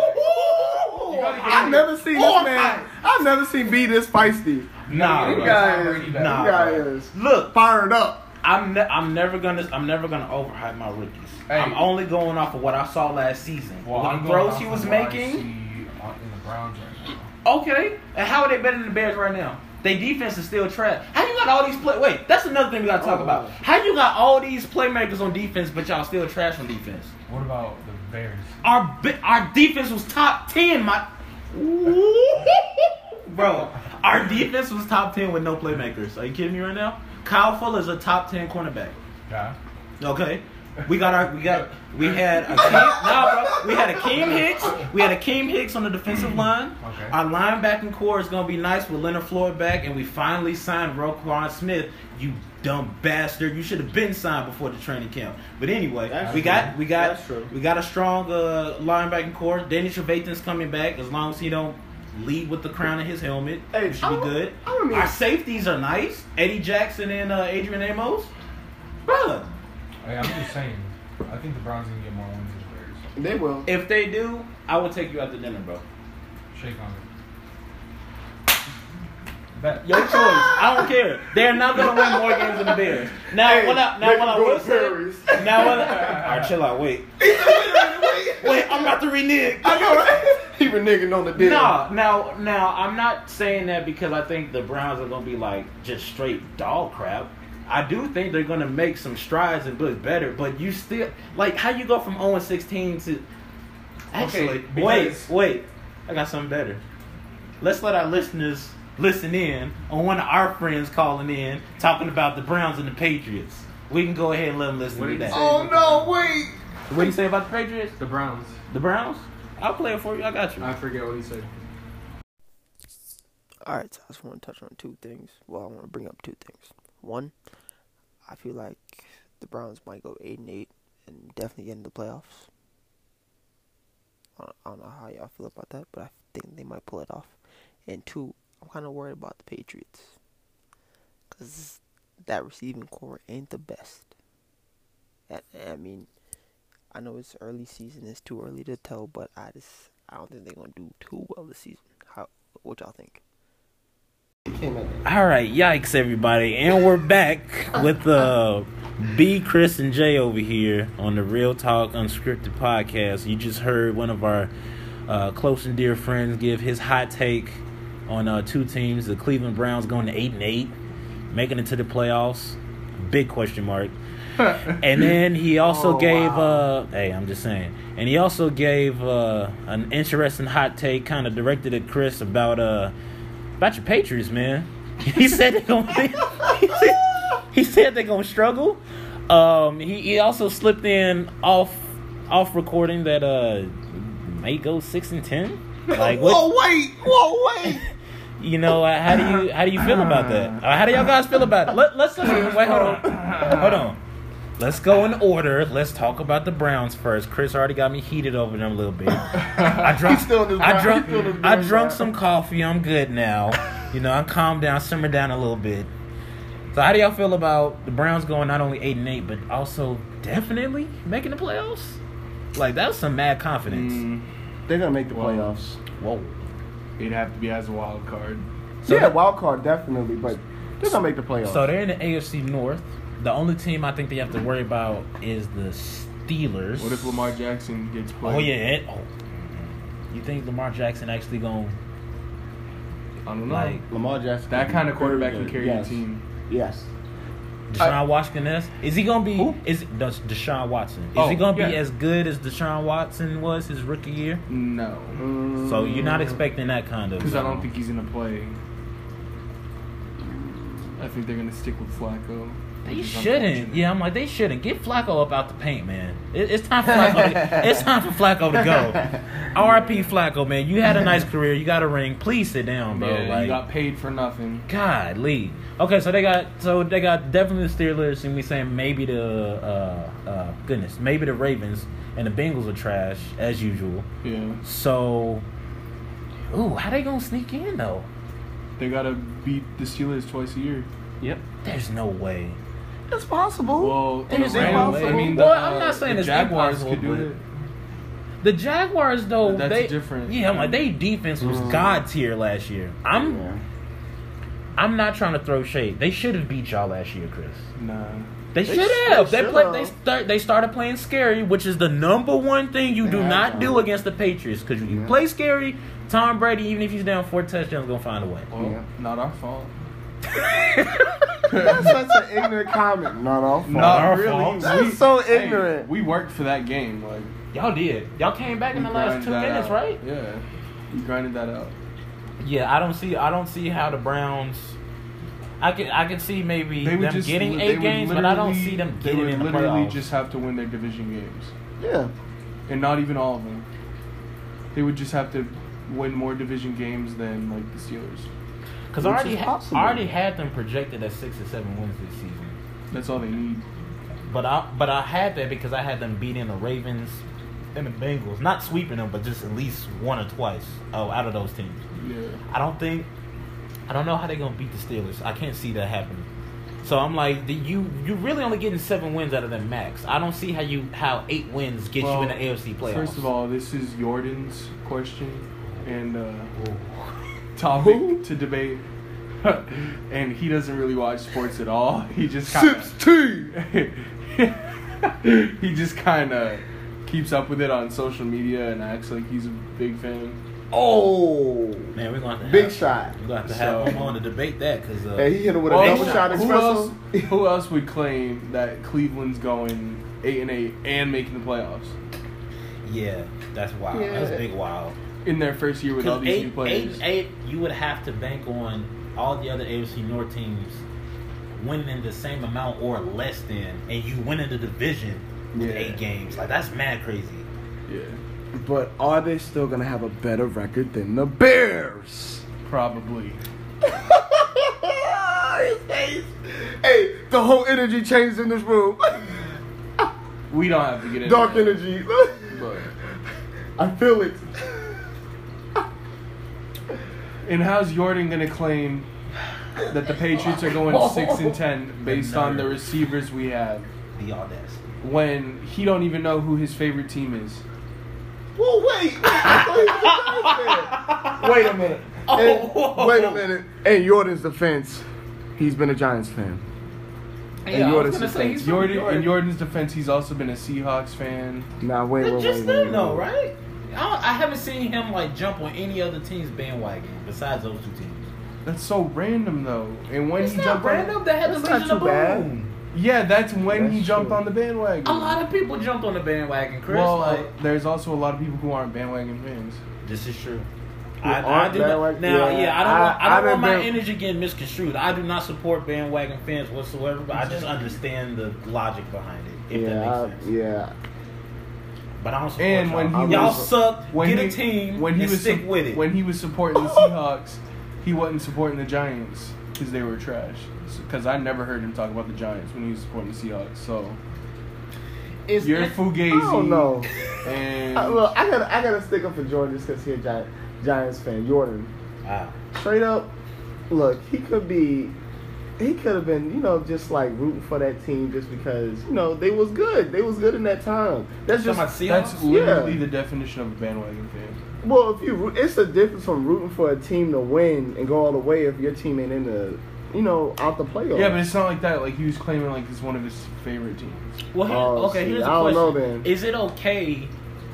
I've never seen this man. I've never seen B this feisty. Nah, This bro. guy Tom is. Brady This Nah, guy bro. is Look, fired up. I'm never gonna overhype my rookies. Hey. I'm only going off of what I saw last season. Well, With I'm the going throws off he of was what I making. see in the Browns right now. Okay, and how are they better than the Bears right now? Their defense is still trash. How you got all these Wait, that's another thing we gotta talk about. How you got all these playmakers on defense, but y'all still trash on defense? What about the Bears? Our defense was top 10, bro. Our defense was top 10 with no playmakers. Are you kidding me right now? Kyle Fuller's a top 10 cornerback. Yeah. Okay. We had Akeem Hicks. We had Akeem Hicks on the defensive line. Okay. Our linebacking core is gonna be nice with Leonard Floyd back, and we finally signed Roquan Smith. You dumb bastard! You should have been signed before the training camp. But anyway, That's we true. got That's true. we got a strong linebacking core. Danny Trevathan's coming back as long as he don't lead with the crown of his helmet. Hey, We should be good. I don't mean- Our safeties are nice. Eddie Jackson and Adrian Amos. Bruh. Hey, I'm just saying. I think the Browns gonna get more wins than the Bears. They will. If they do, I will take you out to dinner, bro. Shake on it. Bet. Your choice. I don't care. They're not gonna win more games than the Bears. Now, Hey, what I make them go will to say. Paris. Now, what? Alright, chill out. Wait, I'm about to renege. I know, right? He reneging on the deal. Now, I'm not saying that because I think the Browns are gonna be like just straight dog crap. I do think they're gonna make some strides and look better, but you still like how you go from 0-16 to. Actually, Okay, because- wait. I got something better. Let's let our listeners listen in on one of our friends calling in talking about the Browns and the Patriots. We can go ahead and let them listen What to did he that. say? Oh no! Wait. What do you say about the Patriots? The Browns. The Browns? I'll play it for you. I got you. I forget what he said. Alright, so I just want to touch on 2 things. Well, I want to bring up 2 things. One, I feel like the Browns might go 8-8 and definitely get into the playoffs. I don't know how y'all feel about that, but I think they might pull it off. And 2, I'm kind of worried about the Patriots. Because that receiving core ain't the best. I mean, I know it's early season, it's too early to tell, but I don't think they're going to do too well this season. What y'all think? All right, yikes, everybody, and we're back with B, Chris, and Jay over here on the Real Talk Unscripted podcast. You just heard one of our close and dear friends give his hot take on 2 teams: the Cleveland Browns going to 8-8, making it to the playoffs. Big question mark. And then he also gave. Hey, I'm just saying. And he also gave an interesting hot take, kind of directed at Chris about your Patriots, man. He said they're gonna. He said they're gonna struggle. He also slipped in off recording that may go 6-10. Like what? Whoa, wait. You know, how do you feel about that? How do y'all guys feel about it? Let's listen. Wait, hold on. Let's go in order. Let's talk about the Browns first. Chris already got me heated over them a little bit. I drunk some coffee. I'm good now. You know, I'm calmed down, simmered down a little bit. So how do y'all feel about the Browns going not only 8-8, but also definitely making the playoffs? Like, that was some mad confidence. They're gonna make the Well, playoffs. Whoa. It'd have to be as a wild card. So yeah, wild card definitely, but they're gonna make the playoffs. So they're in the AFC North. The only team I think they have to worry about is the Steelers. What if Lamar Jackson gets played? Oh, yeah. You think Lamar Jackson actually going I don't know. like Lamar Jackson. that kind of quarterback can carry yes. a team. Yes. Deshaun Watson is he going to be Who? Deshaun Watson. Is he going to be as good as Deshaun Watson was his rookie year? No. So you're not expecting that kind of Because I don't think he's going to play. I think they're going to stick with Flacco. They which is shouldn't. unfortunate. Yeah, I'm like, they shouldn't. Get Flacco up out the paint, man. It's time for Flacco. It's time for Flacco to go. R.I.P. Flacco, man. You had a nice career. You got a ring. Please sit down, bro. Yeah, like, you got paid for nothing. God, Lee. Okay, so they got definitely the Steelers, and we saying maybe the maybe the Ravens and the Bengals are trash as usual. Yeah. So, how they gonna sneak in though? They gotta beat the Steelers twice a year. Yep. There's no way. It's possible. Well, There's the no Rams, way. I mean, Well, I'm not saying the it's Jaguars impossible, could do but- it. The Jaguars though, That's they different. Yeah, I'm like they defense was god tier last year. I'm not trying to throw shade. They should have beat y'all last year, Chris. Nah. They should have. they They started playing scary, which is the number one thing you do Yeah, not do right. against the Patriots. Because when you Yeah. play scary, Tom Brady, even if he's down 4 touchdowns, gonna find a way. Well, Yeah. not our fault. That's such an ignorant comment. Not our fault. Not our really. fault. That's so Hey, ignorant. we worked for that game. Like Y'all did. Y'all came back in the we last grinded 2 that minutes, out. right? Yeah. We grinded that out. Yeah, I don't see how the Browns. I can see maybe They would them just getting they 8 would games, but I don't see them They getting would in the literally playoffs. just have to win their division games, Yeah. and not even all of them. They would just have to win more division games than like the Steelers. Because I Which is possible. already had them projected at 6 or 7 wins this season. That's all they need. But I had that because I had them beating the Ravens and the Bengals, not sweeping them, but just at least one or twice out of those teams. Yeah. I don't know how they're gonna beat the Steelers. I can't see that happening. So I'm like, you really only getting 7 wins out of them max. I don't see how 8 wins get you in the AFC playoffs. First of all, this is Jordan's question and topic to debate. And he doesn't really watch sports at all. He just kind he just kind of keeps up with it on social media and acts like he's a big fan. Oh. Man, we're gonna have to Big have, shot. We're gonna have to have him on to debate that because Hey, he hit him with a Well, double shot espresso. who else would claim that Cleveland's going 8-8 and making the playoffs yeah, that's wild. Yeah. That's big wild. in their first year with all Because these new players? 8, you would have to bank on all the other AFC North teams winning the same amount or less than, and you winning the division with Yeah. 8 games. Like, that's mad crazy. Yeah, But are they still gonna have a better record than the Bears? probably. Hey, the whole energy changed in this room. We don't have to get into Dark that, energy. but I feel it. and how's Jordan gonna claim that the Patriots are going 6-10 based on the receivers we have The audacity. when he don't even know who his favorite team is? Well, wait. Wait a minute. Wait a minute. In Jordan's defense, he's been a Giants fan. Yeah, I was Jordan's gonna say, defense. he's from New York. In Jordan's defense, he's also been a Seahawks fan. Nah, wait. Just them, though, right? I haven't seen him like jump on any other team's bandwagon besides those 2 teams. That's so random though. And when It's he not jumped random. on, They had the That's not Legion of too bad. Boom. yeah, that's when That's he jumped true. on the bandwagon. A lot of people jumped on the bandwagon, Chris. Well, like, there's also a lot of people who aren't bandwagon fans. this is true. Who I aren't do not, bandwagon- now, yeah, I don't I've want my been- energy getting misconstrued. I do not support bandwagon fans whatsoever, but I just understand the logic behind it, if that makes sense. Yeah. But I don't support And y'all. when he y'all was- suck, When get he, a team when he and was stick with it. When he was supporting the Seahawks, he wasn't supporting the Giants because they were trash. Because I never heard him talk about the Giants when he was supporting the Seahawks. So It's- you're it- fugazi. I don't know. And Look, I gotta stick up for Jordan just because he's a Giants fan. Jordan, Wow. straight up, look, he could have been, just like rooting for that team just because, they was good. They was good in that time. That's just, Talking about that's Seahawks? literally Yeah. the definition of a bandwagon fan. well, it's a difference from rooting for a team to win and go all the way if your team ain't in the, out the playoffs. Yeah, but it's not like that. Like he was claiming like it's one of his favorite teams. Well, Oh, okay. see, Here's a I don't question: know then. Is it okay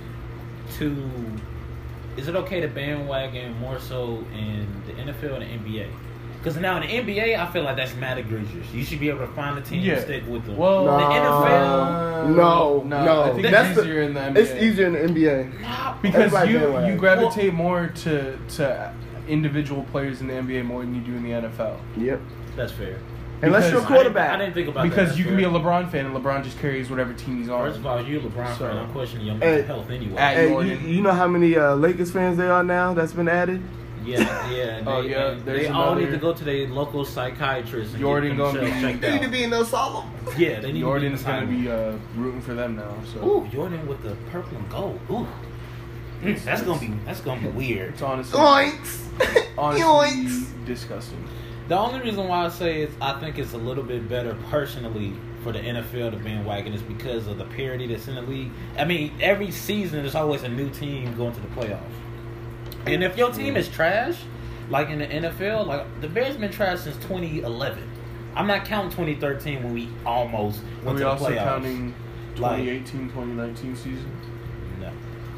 to bandwagon more so in the NFL and the NBA? Because now in the NBA, I feel like that's mad egregious. You should be able to find a team Yeah. and stick with them. Well, the Nah. NFL, No. I think That's it's easier in the NBA. It's easier in the NBA. because Everybody you bandwagon. gravitate more to individual players in the NBA more than you do in the NFL. Yep. that's fair. Unless you're a quarterback. I didn't think about Because that. you can be a LeBron fan and LeBron just carries whatever team he's on. First of all, you're a LeBron fan. I'm questioning your Hey, mental health anyway. Hey, Jordan. you know how many Lakers fans there are now that's been added? Yeah. And Oh, they, yeah, and there's they all another- need to go to their local psychiatrist and Jordan get gonna themselves be- checked They need to out. be in the asylum. Yeah, they need Jordan's to be going in to the be rooting for them now. So Ooh, Jordan with the purple and gold. Ooh. That's gonna be weird. it's honestly Yoinks! Yoinks! disgusting. The only reason why I think it's a little bit better personally for the NFL to bandwagon is because of the parity that's in the league. I mean, every season there's always a new team going to the playoffs. And if your team is trash, like in the NFL, like the Bears been trash since 2011. I'm not counting 2013 when we almost Are went we to the also playoffs. counting Like- 2018-2019 season? No.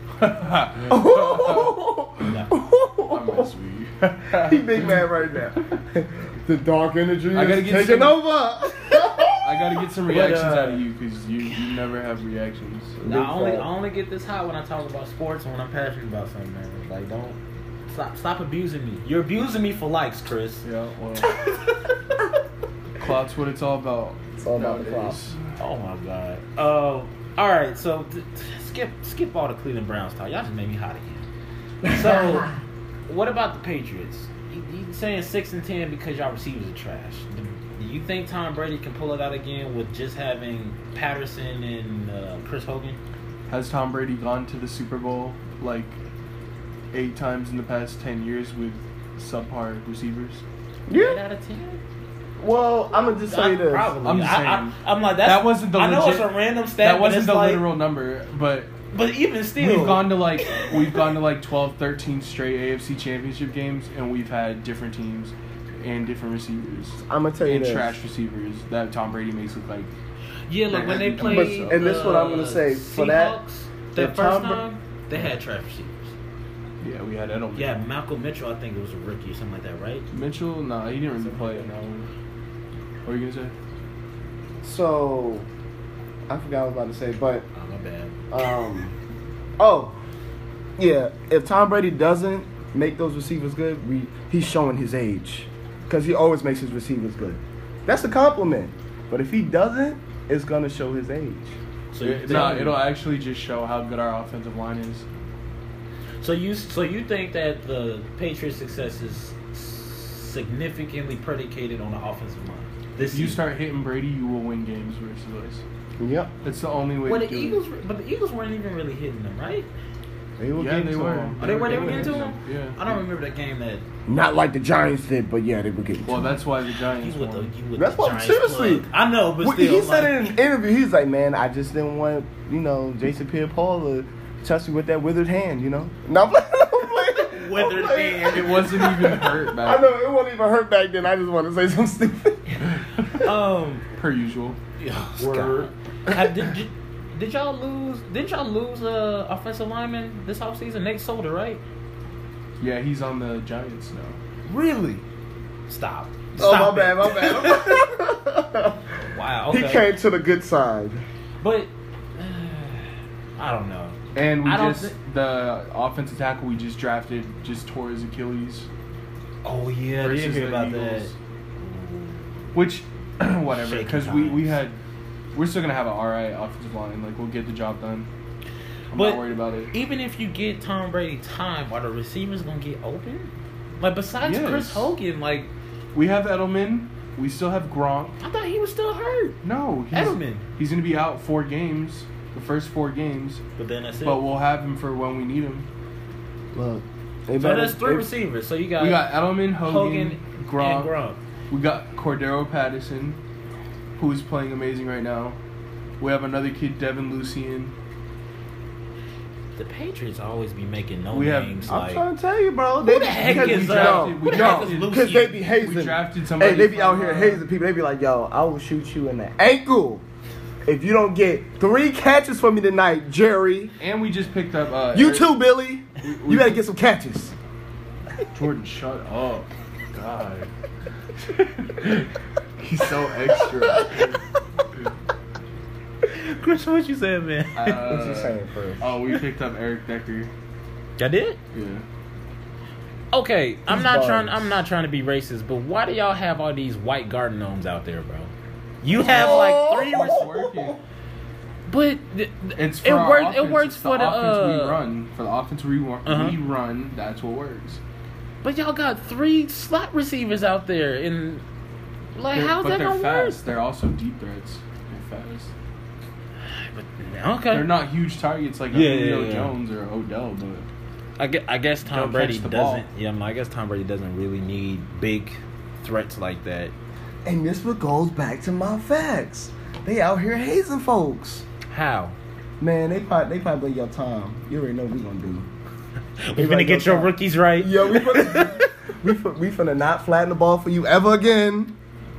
I'm messing with you. He big man right now. The dark energy I gotta is get taking some- over. I gotta get some reactions But, out of you because you never have reactions. Now, I only get this hot when I talk about sports and when I'm passionate about something, man. Like, don't stop abusing me. You're abusing me for likes, Chris. Yeah, well, clout's what it's all about. It's all about the nowadays. Oh my god. All right. So skip all the Cleveland Browns talk. Y'all just made me hot again. So, what about the Patriots? You saying 6-10 because y'all receivers are trash? Do you think Tom Brady can pull it out again with just having Patterson and Chris Hogan? Has Tom Brady gone to the Super Bowl like 8 times in the past 10 years with subpar receivers? 8 out of 10? Well, I'm gonna just say this. Probably. I'm just saying. I'm like that's, That wasn't the I know legit- it's a random stat. That but wasn't it's the like, literal number, but But even still, we've gone to like 12, 13 straight AFC championship games, and we've had different teams and different receivers I'm gonna tell you and this. trash receivers that Tom Brady makes look like. yeah, like when they But- played. and this is what I'm gonna say, for that, Seahawks, if that first Tom Bra- time they had trash receivers. Yeah, we had Edelman. Yeah, Malcolm Mitchell, I think it was a rookie or something like that, right? Mitchell, nah, he didn't really play. No. What were you gonna say? So, I forgot what I was about to say, but Oh, my bad. yeah. If Tom Brady doesn't make those receivers good, he's showing his age, because he always makes his receivers good. That's a compliment. But if he doesn't, it's gonna show his age. So you think, It'll actually just show how good our offensive line is. so you think that the Patriots' success is significantly predicated on the offensive line? If you start hitting Brady, you will win games versus us. Yep. That's the only way Well, to the do Eagles, it. but the Eagles weren't even really hitting them, right? They were Yeah, getting they to were. him. Oh, they were getting hitting to him? Yeah. I don't remember that game that Not like the Giants did, but yeah, they were getting to Well, him. that's why the you Giants with the won. you with That's the what- Giants seriously. plug. I know, but Well, still, he said like, in an interview, he was like, "Man, I just didn't want, Jason Pierre-Paul to touch me with that withered hand, No, I'm playing. Withered hand. It wasn't even hurt I back. know it wasn't even hurt back then. I just want to say something stupid. Per usual. Word. Did y'all lose? Didn't y'all lose offensive lineman this offseason? Nate Solder, right? Yeah, he's on the Giants now. Really? Stop. Oh, Stop my it. bad. Wow. Okay. He came to the good side. But I don't know. And we I don't just thi- the offensive tackle we just drafted just tore his Achilles. Oh yeah, I did Versus hear the about Eagles. Which, whatever, Shaky because we're still gonna have an alright offensive line. Like we'll get the job done. I'm But not worried about it. even if you get Tom Brady time, are the receivers gonna get open? Like besides Yes. Chris Hogan, like We have Edelman. We still have Gronk. I thought he was still hurt. No, Edelman. He's gonna be out 4 games. The first 4 games. But then that's it. But we'll have him for when we need him. Look, so that's 3 receivers. So you got We got Edelman, Hogan, Gronk. and Gronk. We got Cordero Patterson, who is playing amazing right now. We have another kid, Devin Lucien. The Patriots always be making no We have- names I'm like. trying to tell you, bro. Who the heck is who the heck is Lucien? Because they be We hazing. drafted somebody. Hey, they be out from, here hazing people. They be like, "Yo, I will shoot you in the ankle if you don't get 3 catches for me tonight, Jerry. And we just picked up. You Eric- too, Billy. we- You gotta get some catches." Jordan, shut up. God. He's so extra. Chris, what you saying, man? What you saying first? Oh, we picked up Eric Decker. I did. Yeah. Okay, I'm These not bums. trying to be racist, but why do y'all have all these white garden gnomes out there, bro? You have like 3 It's working. but It's for it our works. offense. It works It's for the the offense we run. For the offense we Uh-huh. run, that's what works. But y'all got 3 slot receivers out there, and like, how's But that they're gonna fast. work? They're also deep threats. They're fast. Okay, They're not huge targets like a Yeah, Julio yeah, yeah. Jones or Odell, but I guess Tom Don't Brady catch the ball. doesn't. Yeah, I guess Tom Brady doesn't really need big threats like that. And this what goes back to my facts. They out here hazing folks. How? Man, they probably your time. You already know what we gonna do. We're gonna get your rookies right. Yo, we finna not flatten the ball for you ever again.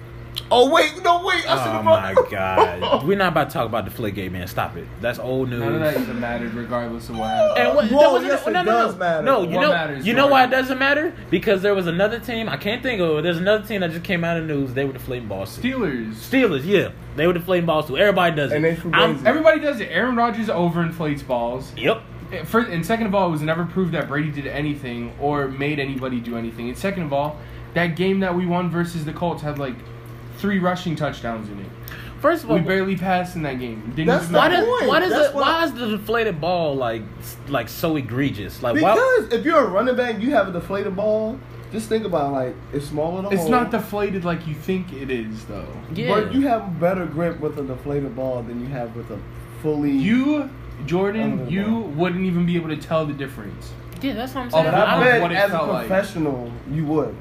Oh wait, no wait, I should Oh have my god, we're not about to talk about the Deflategate, man. Stop it. That's old news. none of that even mattered regardless of what happened. And what, Whoa, there was yes, it no, does matter. No, What matters, you know why it Jordan? doesn't matter? Because there was another team. I can't think of it. There's another team that just came out of the news. They were deflating balls. too. Steelers, yeah, they were deflating balls too. Everybody does it. And they flew I'm- crazy. Everybody does it. Aaron Rodgers overinflates balls. Yep. And second of all, it was never proved that Brady did anything or made anybody do anything. And second of all, that game that we won versus the Colts had like 3 rushing touchdowns in it. First of all, We barely passed in that game. Didn't That's even why not matter. the point. why does That's it? why- Why is the deflated ball like so egregious? Like why? Because if you're a running back, you have a deflated ball. Just think about it, like it's smaller than It's not deflated like you think it is, though. Yeah. But you have better grip with a deflated ball than you have with a fully. Jordan, you wouldn't even be able to tell the difference. Yeah, that's what I'm Oh, saying. But that I was bet what it as a felt like. professional, you would.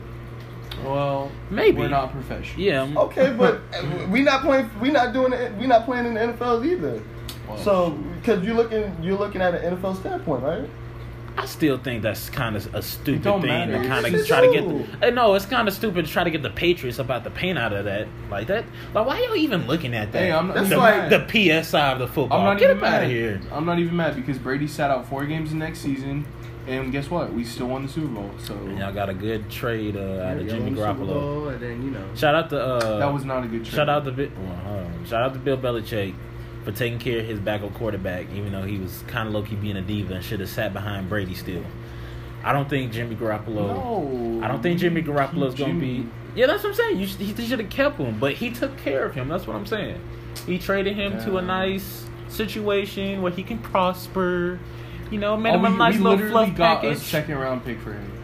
Well, Maybe. we're not professional. Yeah. Okay, but we not playing. We not doing it. We not playing in the NFL either. So, because you're looking at an NFL standpoint, right? I still think that's kind of a stupid don't thing matter. to kind Yes, of it try to do. get. No, it's kind of stupid to try to get the Patriots about the paint out of that. Like that. Like why y'all even looking at that? Hey, I'm not That's even like- mad. the PSI of the football. I'm not Get even up mad. out of here. I'm not even mad because Brady sat out 4 games the next season, and guess what? We still won the Super Bowl. So And y'all got a good trade out of Yeah, Jimmy y'all won the Super Garoppolo. Bowl, and then you know. Shout out to that was not a good trade. shout out to shout out to Bill Belichick for taking care of his backup quarterback, even though he was kind of low key being a diva and should have sat behind Brady still. I don't think Jimmy Garoppolo. No. I don't think Jimmy Garoppolo's Keep going to Jimmy. be. Yeah, that's what I'm saying. He should have kept him, but he took care of him. That's what I'm saying. He traded him to a nice situation where he can prosper. You know, made him a nice we little literally fluff got package. a second-round pick for him.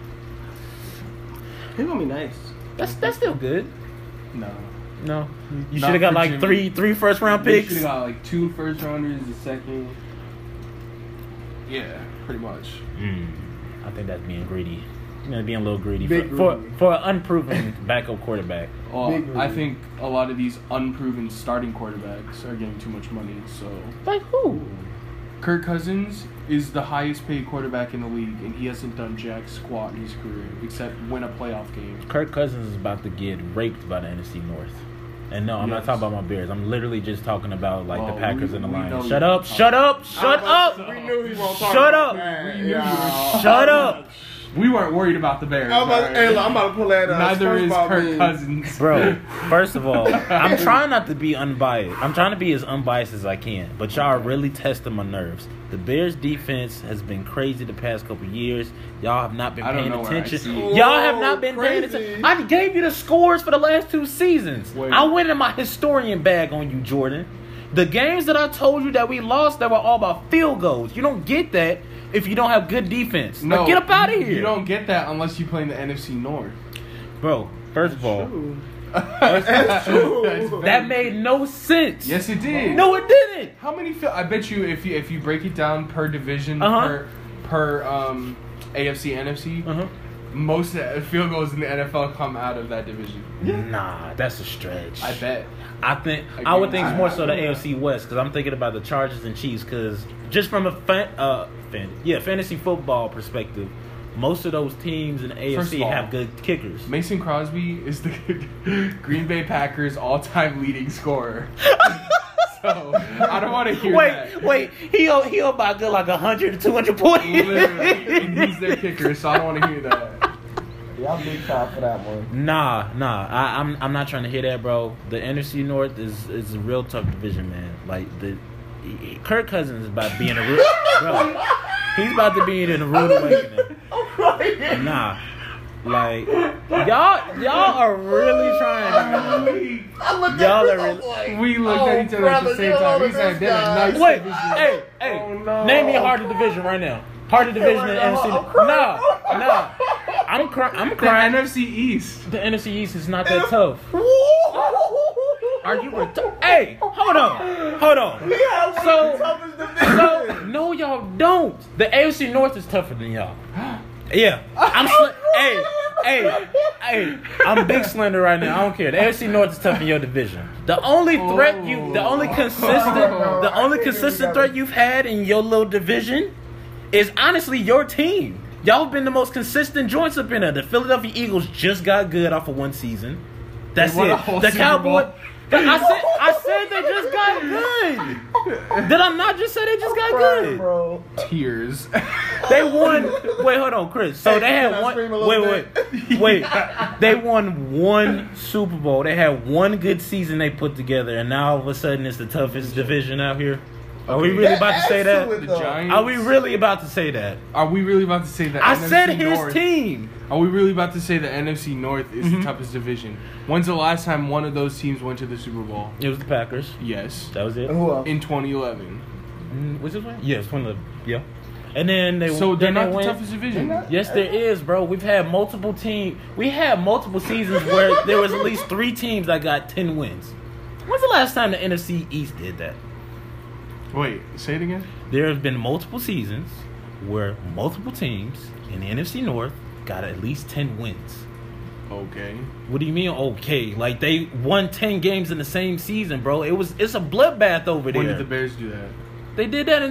He's gonna be nice. That's still good. No. No, you Not should have got for like Jimmy. three first round We picks. should have got like 2 first-rounders, a second. Yeah, pretty much. I think that's being greedy. You know, being a little greedy Big for greedy. an unproven backup quarterback. Well, Big I movie. think a lot of these unproven starting quarterbacks are getting too much money. So Like who? Kirk Cousins is the highest paid quarterback in the league, and he hasn't done jack squat in his career except win a playoff game. Kirk Cousins is about to get raped by the NFC North. And no, I'm not Yes. talking about my Bears. I'm literally just talking about like Well, the Packers we- and the we know Lions. you Shut up! won't Shut talk up! Shut up! We knew he won't talk Shut about up. that. We knew Yeah. Shut up! We weren't worried about the Bears. I'm about, alright? hey, look, I'm about to pull that. Neither is SpongeBob Kirk meme. Cousins. Bro, first of all, I'm trying not to be unbiased. I'm trying to be as unbiased as I can. But y'all are really testing my nerves. The Bears defense has been crazy the past couple years. Y'all have not been I don't paying know where I attention. see it. Y'all have not been paying Crazy. attention. I gave you the scores for the last 2 seasons. Wait. I went in my historian bag on you, Jordan. The games that I told you that we lost, that were all about field goals. You don't get that if you don't have good defense. No, Like, get up out of here. You don't get that unless you play in the NFC North. Bro, first of all, True. That's true. that made no sense. Yes, it did. No, it didn't. How many I bet you if you break it down per division Uh-huh. per AFC NFC, Uh-huh. most field goals in the NFL come out of that division. Nah, that's a stretch. I bet. I would think it's more so the AFC West because I'm thinking about the Chargers and Chiefs because just from a fantasy football perspective, most of those teams in the First of AFC all, have good kickers. Mason Crosby is the Green Bay Packers all-time leading scorer. So I don't want to hear that. Wait, he'll about good like 100 to 200 points. Literally, and he's their kicker, so I don't want to hear that. Y'all big time for that one. Nah. I'm not trying to hear that, bro. The NFC North is a real tough division, man. Like Kirk Cousins is about to be in a rude, bro. He's about to be in a rude awakening. Nah, Like y'all are really trying. Y'all are really. We looked at each other at the same time. He said, "That nice." Wait, division." hey, Oh, no. name me a harder division right now. Harder division than NFC. No. I'm The crying. NFC East. The NFC East is not that tough. Are you? Hey, hold on. So no, y'all don't. The AFC North is tougher than y'all. Yeah, hey, I'm big slender right now. I don't care. The AFC North is tough in your division. The only consistent threat you've had in your little division is honestly your team. Y'all have been the most consistent joints up in there. The Philadelphia Eagles just got good off of one season. That's They won a it. whole The Super Cowboys. Bowl. I said they just got good. Did I not just say they just got good? Bro. Tears. They won. Wait, hold on, Chris. So they had one. Wait. They won one Super Bowl. They had one good season they put together, and now all of a sudden it's the toughest division out here. Are we really about to say that? The Giants. Are we really about to say that? Are we really about to say that? I NFC said his North, team. Are we really about to say the NFC North is the toughest division? When's the last time one of those teams went to the Super Bowl? It was the Packers. Yes. That was it. Who else? In 2011. Was this one? Yes, 2011. Yeah. And then they. So they're then not they the went, toughest division. Yes, there is, bro. We've had multiple teams. We had multiple seasons where there was at least 3 teams that got 10 wins. When's the last time the NFC East did that? Wait, say it again. There have been multiple seasons where multiple teams in the NFC North got at least 10 wins. Okay. What do you mean, okay? Like, they won 10 games in the same season, bro. It's a bloodbath over there. When did the Bears do that? They did that in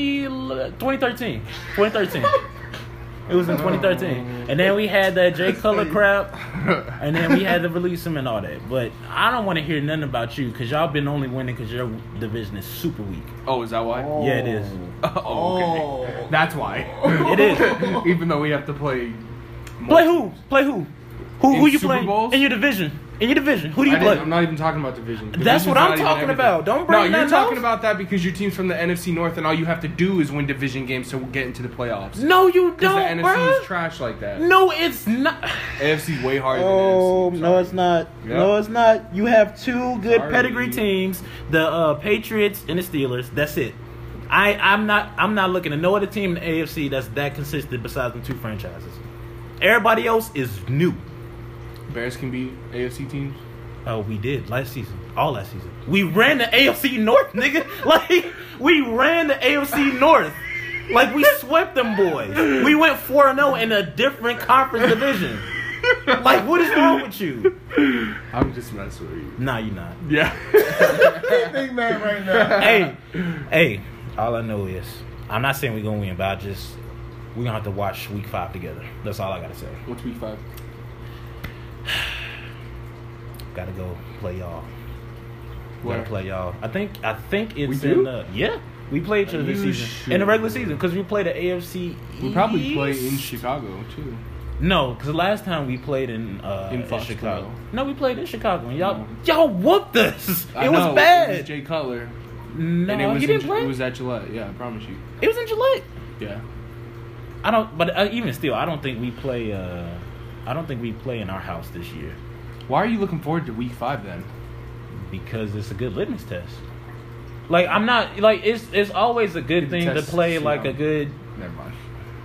2013. 2013. It was in 2013. And then we had that Jay Cutler crap. And then we had to release him and all that. But I don't want to hear nothing about you because y'all been only winning because your division is super weak. Oh, is that why? Yeah, it is. Oh, okay. That's why. It is. Even though we have to play. Play who? Play who? Who In you Super playing Bowls? in your division? In your division, who do you play? I'm not even talking about division. That's what Division's I'm not even talking everything. about. Don't bring No, you're nothing talking else. about that because your team's from the NFC North, and all you have to do is win division games to get into the playoffs. No, you Because don't, the bro. NFC is trash like that. No, it's not. AFC's way harder Oh, than NFC. no, it's not. Yep. No, it's not. You have 2 good Sorry. pedigree teams, the Patriots and the Steelers. That's it. I'm not looking at no other team in the AFC that's that consistent besides the 2 franchises. Everybody else is new. Bears can beat AFC teams. Oh, we did last season. All last season. We ran the AFC North, nigga. Like, we ran the AFC North. Like, we swept them boys. We went 4-0 in a different conference division. Like, what is wrong with you? I'm just messing with you. Nah, you're not. Yeah. Big man right now. Hey, all I know is, I'm not saying we're going to win, but we're going to have to watch week 5 together. That's all I got to say. What's week 5? Got to go play y'all. Where? Gotta play y'all. I think it's We do? yeah. We played each other this You season in the regular season because we played the AFC. We probably East. play in Chicago too. No, because the last time we played in Foxborough. Chicago. No, we played in Chicago and No. y'all whooped us. I It know, was bad. It was Jay Cutler. No, And it was he didn't play. It was at Gillette. Yeah, I promise you. It was in Gillette. Yeah. I don't. But even still, I don't think we play. I don't think we play in our house this year Why are you looking forward to week 5 then? because it's a good litmus test. Like, I'm not like it's always a good thing to Test play shit like out. a good. Never mind.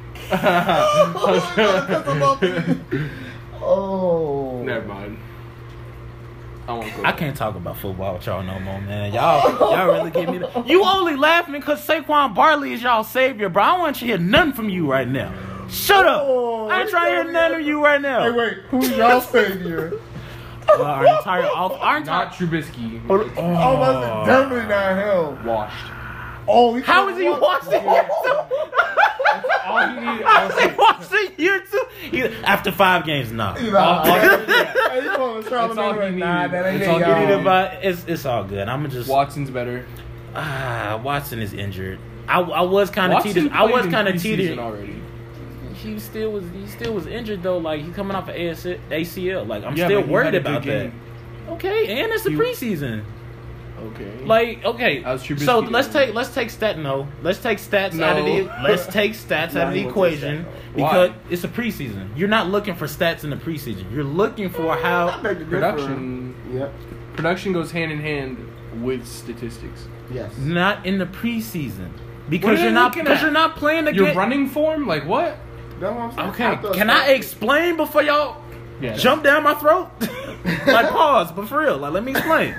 Oh. Never mind. I won't go. I can't talk about football with y'all no more, man. Y'all really get me. You only laughing because Saquon Barkley is y'all savior, bro. I don't want you to hear nothing from you right now. Shut up. I ain't trying to hear nothing from you right now. Hey, wait. Who's y'all savior? Our entire Not Trubisky. Oh, that's definitely not him. Washed. Oh, How is he watching year 2? All he needed. How is he watching year 2? After 5 games, nah. Hey, you That's calling all Charlamagne? he Nah, needed. that ain't That's all it, he You need y'all. to buy- It's all good. I'm just Watson's better. Watson is injured. I was kind of Watson teetered. I played was in kind of preseason teetered. already. He still was injured though. Like, he's coming off of ACL. Like, I'm Yeah, still but he worried had a good about that. game. Okay, and it's the He- preseason. Okay. Like, okay, How's Trubisky so doing? let's take stats out of the let's take stats out of the equation because it's a preseason. You're not looking for stats in the preseason. You're looking for how Production. Yep. Production goes hand in hand with statistics. Yes. not in the preseason What because are you're they not looking at? you're not playing Your against. running form, like what? That's what I'm saying. Okay, After a can I start- explain before y'all Yeah. jump down my throat? Like pause, but for real, like let me explain.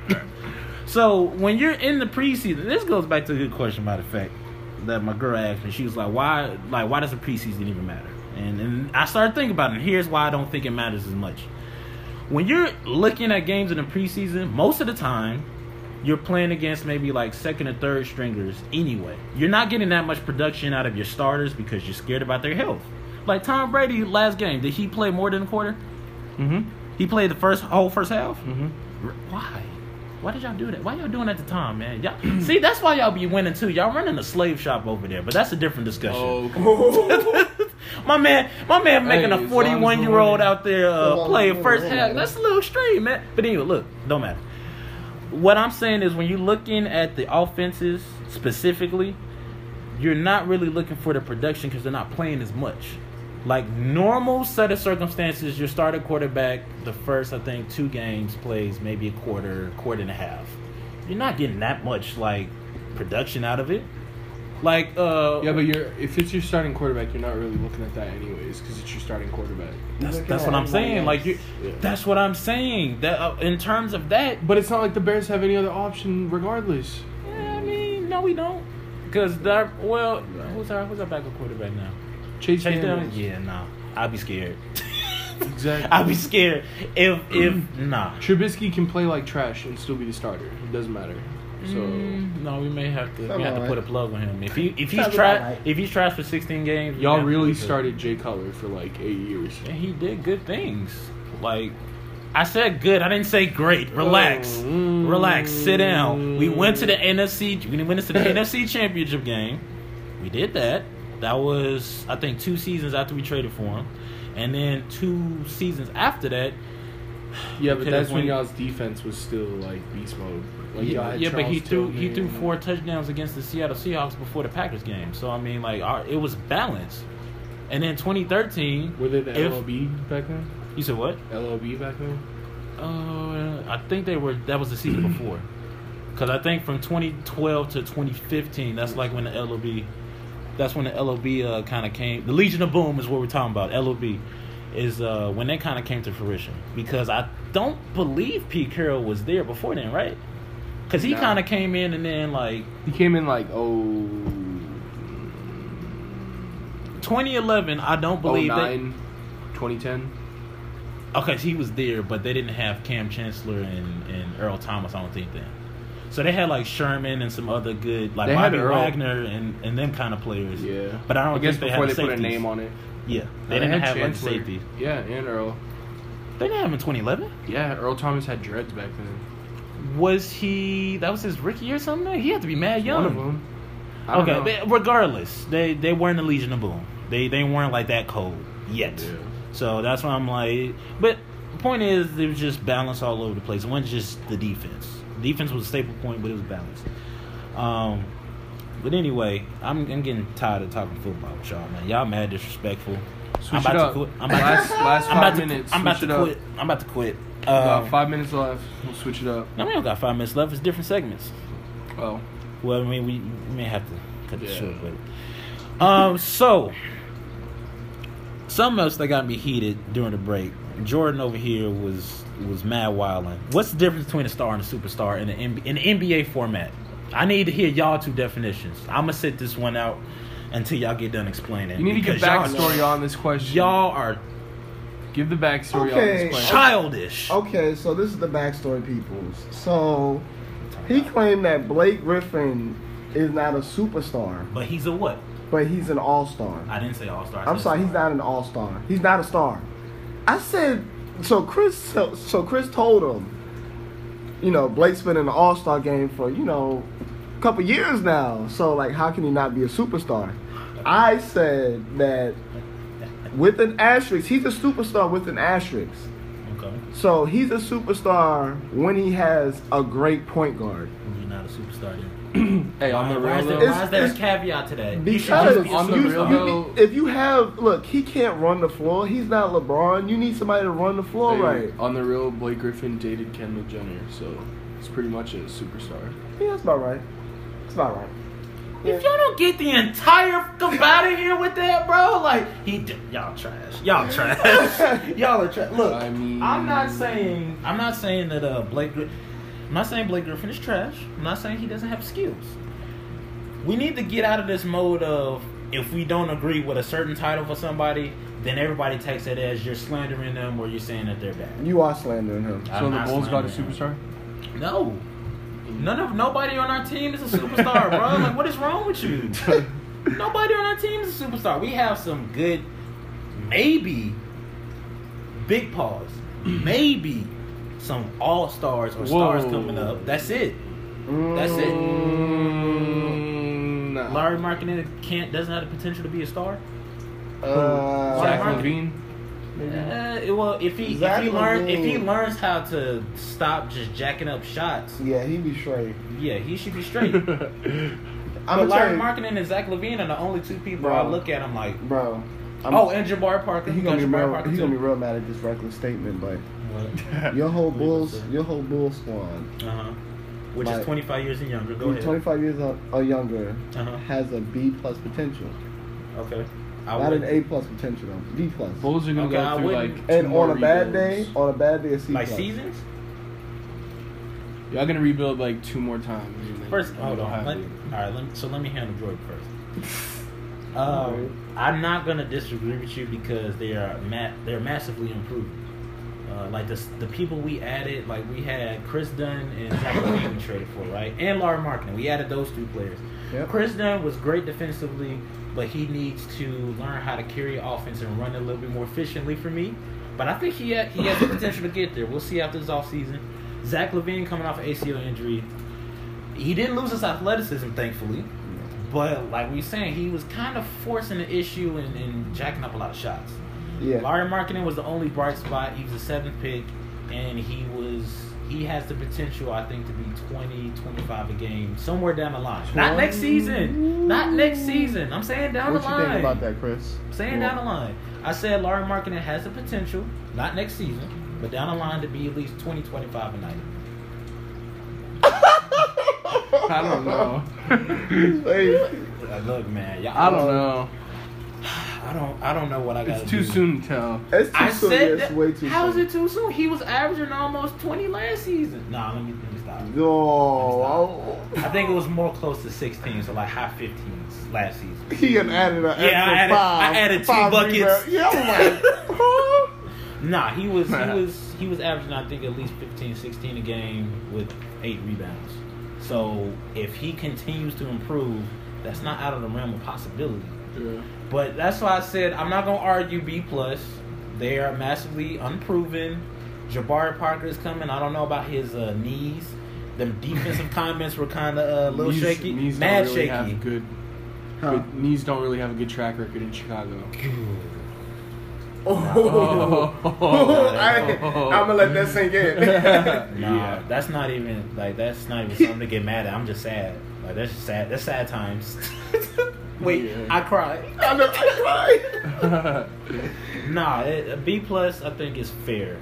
So when you're in the preseason, this goes back to a good question by the fact that my girl asked me. She was like, why does the preseason even matter? And I started thinking about it, and here's why I don't think it matters as much. When you're looking at games in the preseason, most of the time you're playing against maybe like second or third stringers anyway. You're not getting that much production out of your starters because you're scared about their health. Like Tom Brady last game, did he play more than a quarter? Mm-hmm. He played the whole first half? Mm-hmm. Why? Why did y'all do that? Why y'all doing that at the time, man? Y'all, see, that's why y'all be winning too. Y'all running a slave shop over there, but that's a different discussion. Oh, my man making Hey, a as long as 41-year-old we're out there long as playing we're first winning, half. man. That's a little extreme, man. But anyway, look, don't matter. What I'm saying is when you're looking at the offenses specifically, you're not really looking for the production because they're not playing as much. Like normal set of circumstances, your starting quarterback, the first, I think, 2 games plays maybe a quarter and a half. You're not getting that much like production out of it. Like yeah, but if it's your starting quarterback, you're not really looking at that anyways because it's your starting quarterback. that's what I'm saying. Like that's what I'm saying. That in terms of that, But it's not like the Bears have any other option regardless. I mean, no, we don't. Because who's our backup quarterback now? Chase Chase Daniels. Daniels? Yeah, nah. I'd be scared. Exactly. I'd be scared if nah. Trubisky can play like trash and still be the starter. It doesn't matter. So No, we may have to. We have to alright. put a plug on him. If he's Sounds trash, alright. if he's trash for 16 games, we y'all have to really put the- started Jay Cutler for like 8 years. And he did good things. Like I said, good. I didn't say great. Relax, relax. Sit down. We went to the NFC. We went into the NFC Championship game. We did that. That was, I think, 2 seasons after we traded for him, and then 2 seasons after that. Yeah, but Could've that's when went- y'all's defense was still like beast mode. Like, y'all had But he Charles threw Tillman. 4 touchdowns against the Seattle Seahawks before the Packers game. So I mean, like it was balanced. And then 2013, Were they the if- LOB back then? you said what? LOB back then? I think they were. That was the season before. Because I think from 2012 to 2015, that's like when the LOB. That's when the LOB kind of came. The Legion of Boom is what we're talking about. LOB is when they kind of came to fruition. Because I don't believe Pete Carroll was there before then, right? Because he No. kind of came in and then like He came in like 2011. I don't believe that. 09, 2010. Okay, so he was there, but they didn't have Cam Chancellor and Earl Thomas, I don't think then. So they had like Sherman and some other good, like They had Bobby Earl. Wagner and them kind of players. Yeah. But I don't I guess think they before had they the put a safeties. name on it. Yeah, they They didn't had have like the Chancellor. safety. Yeah, and Earl. They didn't have him in 2011. Yeah, Earl Thomas had dreads back then. Was he? That was his rookie or something? He had to be mad young. One of them. I don't Okay, know. but regardless, they weren't the Legion of Boom. They weren't like that cold yet. Yeah. So that's why I'm like, but the point is, it was just balance all over the place. It wasn't just the defense. Defense was a staple point, but it was balanced. But anyway, I'm getting tired of talking football with y'all, man. Y'all mad disrespectful. Switch it up. Last I'm about 5 minutes. I'm about switch to it up. quit. I'm about to quit. About 5 minutes left. We'll switch it up. No, we don't got 5 minutes left. It's different segments. Oh. Well, I mean, we may have to cut this Yeah. short, but so something else that got me heated during the break. Jordan over here was mad wilding. What's the difference between a star and a superstar in the NBA format? I need to hear y'all 2 definitions. I'm gonna sit this one out until y'all get done explaining. You need to give because y'all- backstory on this question. Y'all are Give the backstory on Okay. this question. childish. Okay, so this is the backstory, peoples. So he claimed that Blake Griffin is not a superstar, But he's a what? but he's an all-star. I didn't say all star. I'm sorry, he's not an all-star. He's not a star. I said, so Chris told him, Blake's been in the all-star game for, a couple years now. So, like, how can he not be a superstar? I said that with an asterisk, he's a superstar with an asterisk. Okay. So he's a superstar when he has a great point guard. You're not a superstar then. Hey, on the Why real is there, though, why is there a It's- caveat to that? Because You should on the just be a real superstar. though- if you have, look, he can't run the floor. He's not LeBron. You need somebody to run the floor hey, right. on the real, Blake Griffin dated Kendall Jenner, so it's pretty much a superstar. Yeah, that's about right. That's about right. If y'all don't get the entire fuck out of here with that, bro, like y'all trash. Y'all trash. Y'all are trash. Look, I mean- I'm not saying that Blake Griffin is trash. I'm not saying he doesn't have skills. We need to get out of this mode of if we don't agree with a certain title for somebody, then everybody takes it as you're slandering them or you're saying that they're bad. You are slandering him. I'm So the not Bulls got a slandering superstar? him. No. Nobody on our team is a superstar, bro. Like, what is wrong with you? Nobody on our team is a superstar. We have some good, maybe, big pause, maybe some all-stars or stars Whoa. coming up. That's it. That's it. Nah. Larry Markkinen doesn't have the potential to be a star. Zach Mark- Levine? Well, if he Levine. learns how to stop just jacking up shots, Yeah, he be straight. yeah, he should be straight. I'm But Larry telling you, Markkinen and Zach Levine are the only two people Bro. I look at. I'm like, bro. and Jabari Parker. He You gonna got be Jabari real. Parker He too. gonna be real mad at this reckless statement, but What? your whole What you Bulls, gonna say? your whole Bulls squad, Which Like- is 25 years and younger. Go who's ahead. 25 years or younger, Uh-huh. has a B plus potential. Okay. Not an A plus potential though. B plus. Bulls are gonna Okay, I go through wouldn't- like two And more on a bad rebuilds. day, a C Like plus. seasons? Y'all gonna rebuild like two more times. and then First, you hold don't on. have Let me handle Jordan first. I'm not gonna disagree with you because they're massively improving. Like the people we added, like we had Chris Dunn and Zach Levine we traded for, right? And Larry Markkinen. We added those two players. Yep. Chris Dunn was great defensively, but he needs to learn how to carry offense and run it a little bit more efficiently for me. But I think he has the potential to get there. We'll see after this offseason. Zach Levine coming off an ACL injury. He didn't lose his athleticism, thankfully. But like we were saying, he was kind of forcing the issue and jacking up a lot of shots. Yeah. Larry Markkinen was the only bright spot. He was the 7th pick, and he has the potential, I think, to be 20, 25 a game, somewhere down the line. Not next season. Not next season. I'm saying down What the you line. think about that, Chris? I'm saying down the line. I said Larry Markkinen has the potential, not next season, but down the line to be at least 20, 25 a night. I don't know. Like, look, man. I don't know. I don't know what I got to do. It's too soon to tell. It's too I soon. said It's that, way too how is soon. it too soon? He was averaging almost 20 last season. Nah, let me stop. No. I think it was more close to 16, so like high 15s last season. He had added an Yeah, I extra added two five buckets. rebounds. Yeah, I'm like, Nah, he was averaging I think at least 15, 16 a game with 8 rebounds. So if he continues to improve, that's not out of the realm of possibility. Yeah. But that's why I said I'm not gonna argue B plus. They are massively unproven. Jabari Parker is coming. I don't know about his knees. Them defensive comments were kind of a little shaky. Knees Mad don't really shaky. have good. Knees don't really have a good track record in Chicago. I'm gonna let that sink in. Nah, that's not even something to get mad at. I'm just sad. Like that's just sad. That's sad times. Wait, Yeah. I cried. I Nah, a B plus I think is fair.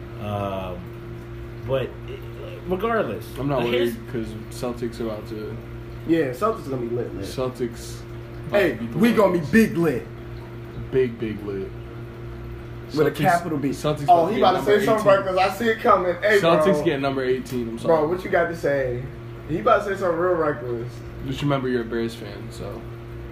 But regardless, I'm not here's- worried because Celtics are about to. Yeah, Celtics gonna be lit. Celtics. Hey, we gonna be big lit big lit. with a Celtics- capital B. Celtics Oh, about he to about get to say number something, bro, 18. because I see it coming. Hey, Celtics bro. get number 18. I'm sorry. Bro, what you got to say? He about to say something real reckless. Just remember you're a Bears fan, so.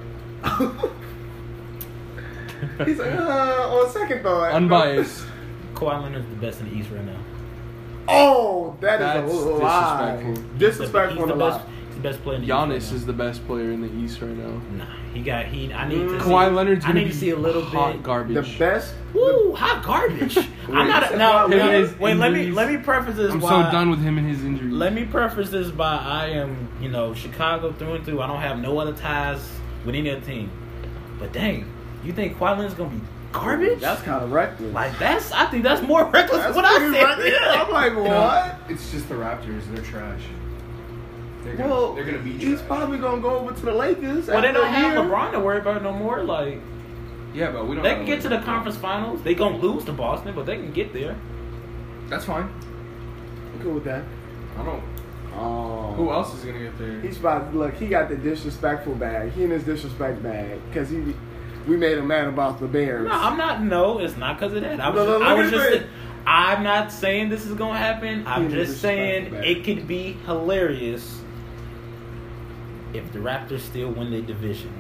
He's like, on second thought. Unbiased. Kawhi Leonard's the best in the East right now. Oh, that That's is a lie. disrespectful. Disrespectful He's and the a best. lie. He's the best player in the Giannis East is the best player in the East right now. Nah, I need to. Kawhi see, Leonard's I gonna need be to see a little hot bit. garbage. The best. Woo, hot garbage. I'm not. Now, Him and his wait. Let injuries. me preface this. I'm by, so done with him and his injuries. Let me preface this by I am, Chicago through and through. I don't have no other ties with any other team. But dang, you think Kawhi Leonard's gonna be garbage. That's kind of reckless. Like I think that's more reckless than what I pretty said. reckless. I'm like, what? It's just the Raptors. They're trash. They're gonna be trash. He's probably gonna go over to the Lakers. Well, they after don't a have year. LeBron to worry about no more. Like Yeah, but we don't. they have can get to the conference finals. They gonna lose to Boston, but they can get there. That's fine. I'm cool with that. I don't. Oh. Who else is gonna get there? He's about to look. He got the disrespectful bag. He in his disrespect bag because we made him mad about the Bears. No, I'm not. No, it's not because of that. I was, No, I look was at just. it. I'm not saying this is gonna happen. I'm He just was saying disrespectful, it could be hilarious if the Raptors still win their division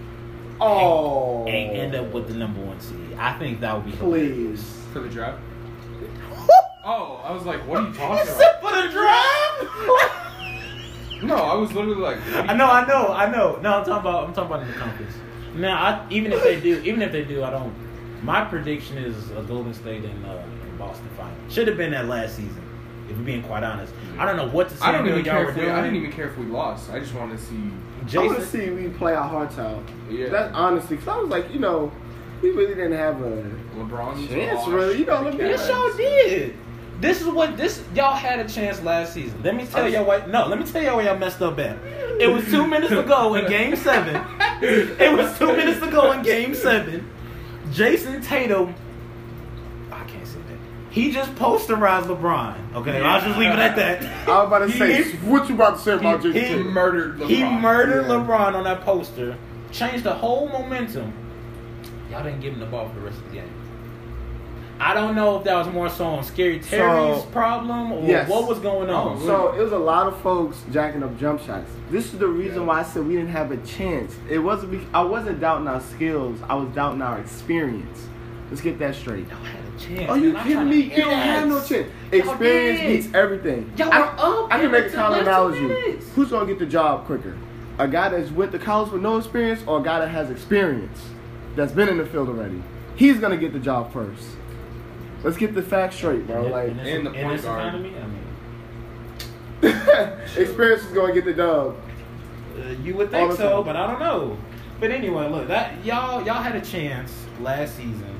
Oh. and end up with the number 1 seed. I think that would be hilarious. Please. For the draft? Oh, I was like, what are you talking about? Except for the draft. No, I was literally like, what are you I know. No, I'm talking about in the conference. Now, even if they do, I don't. My prediction is a Golden State and Boston final. Should have been that last season. If we're being quite honest, I don't know what to say. I don't even y'all care were if we. doing. I didn't even care if we lost. I just wanted to see. I want to Jason, see we play our hearts out. Yeah. That's honestly, because I was like, we really didn't have a LeBron's chance, lost. really. Let me. yes, y'all did. Y'all had a chance last season. Let me tell y'all what. No, let me tell y'all where y'all messed up at. It was 2 minutes to go in Game 7. It was 2 minutes to go in Game 7. Jason Tatum. I can't say that. He just posterized LeBron. Okay, I'll just leave it at that. I was about to say, He- what you about to say about he- Jason He Tatum? murdered LeBron. He murdered Yeah. LeBron on that poster. Changed the whole momentum. Y'all didn't give him the ball for the rest of the game. I don't know if that was more so on Scary Terry's problem or yes. what was going on. So it was a lot of folks jacking up jump shots. This is the reason why I said we didn't have a chance. It wasn't. I wasn't doubting our skills. I was doubting our experience. Let's get that straight. Y'all had a chance. Are you man. I'm kidding trying me? to- You don't have no Yes. chance. Y'all Experience did. beats everything. Y'all were up I can in make a the common last 2 analogy. minutes. Who's gonna get the job quicker? A guy that's went to college with no experience, or a guy that has experience, that's been in the field already? He's gonna get the job first. Let's get the facts straight, bro. Like in this, and the in point this guard. economy, I mean, experience is gonna get the dub. you would All think the so, time. but I don't know. But anyway, look, that y'all had a chance last season.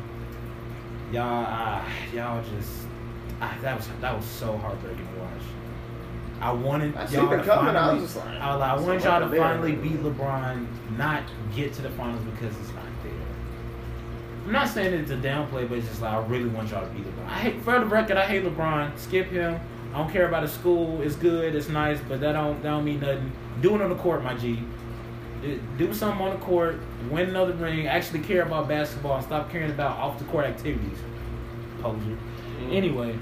Y'all just that was so heartbreaking to watch. I wanted I seen y'all it to coming, I finally. was just like, I wanted it's y'all to right there. finally beat LeBron, not get to the finals because it's not there. I'm not saying it's a downplay, but it's just like I really want y'all to beat LeBron. For the record, I hate LeBron. Skip him. I don't care about his school. It's good. It's nice, but that don't mean nothing. Do it on the court, my G. Do something on the court. Win another ring. Actually care about basketball and stop caring about off the court activities. Poser. Anyway.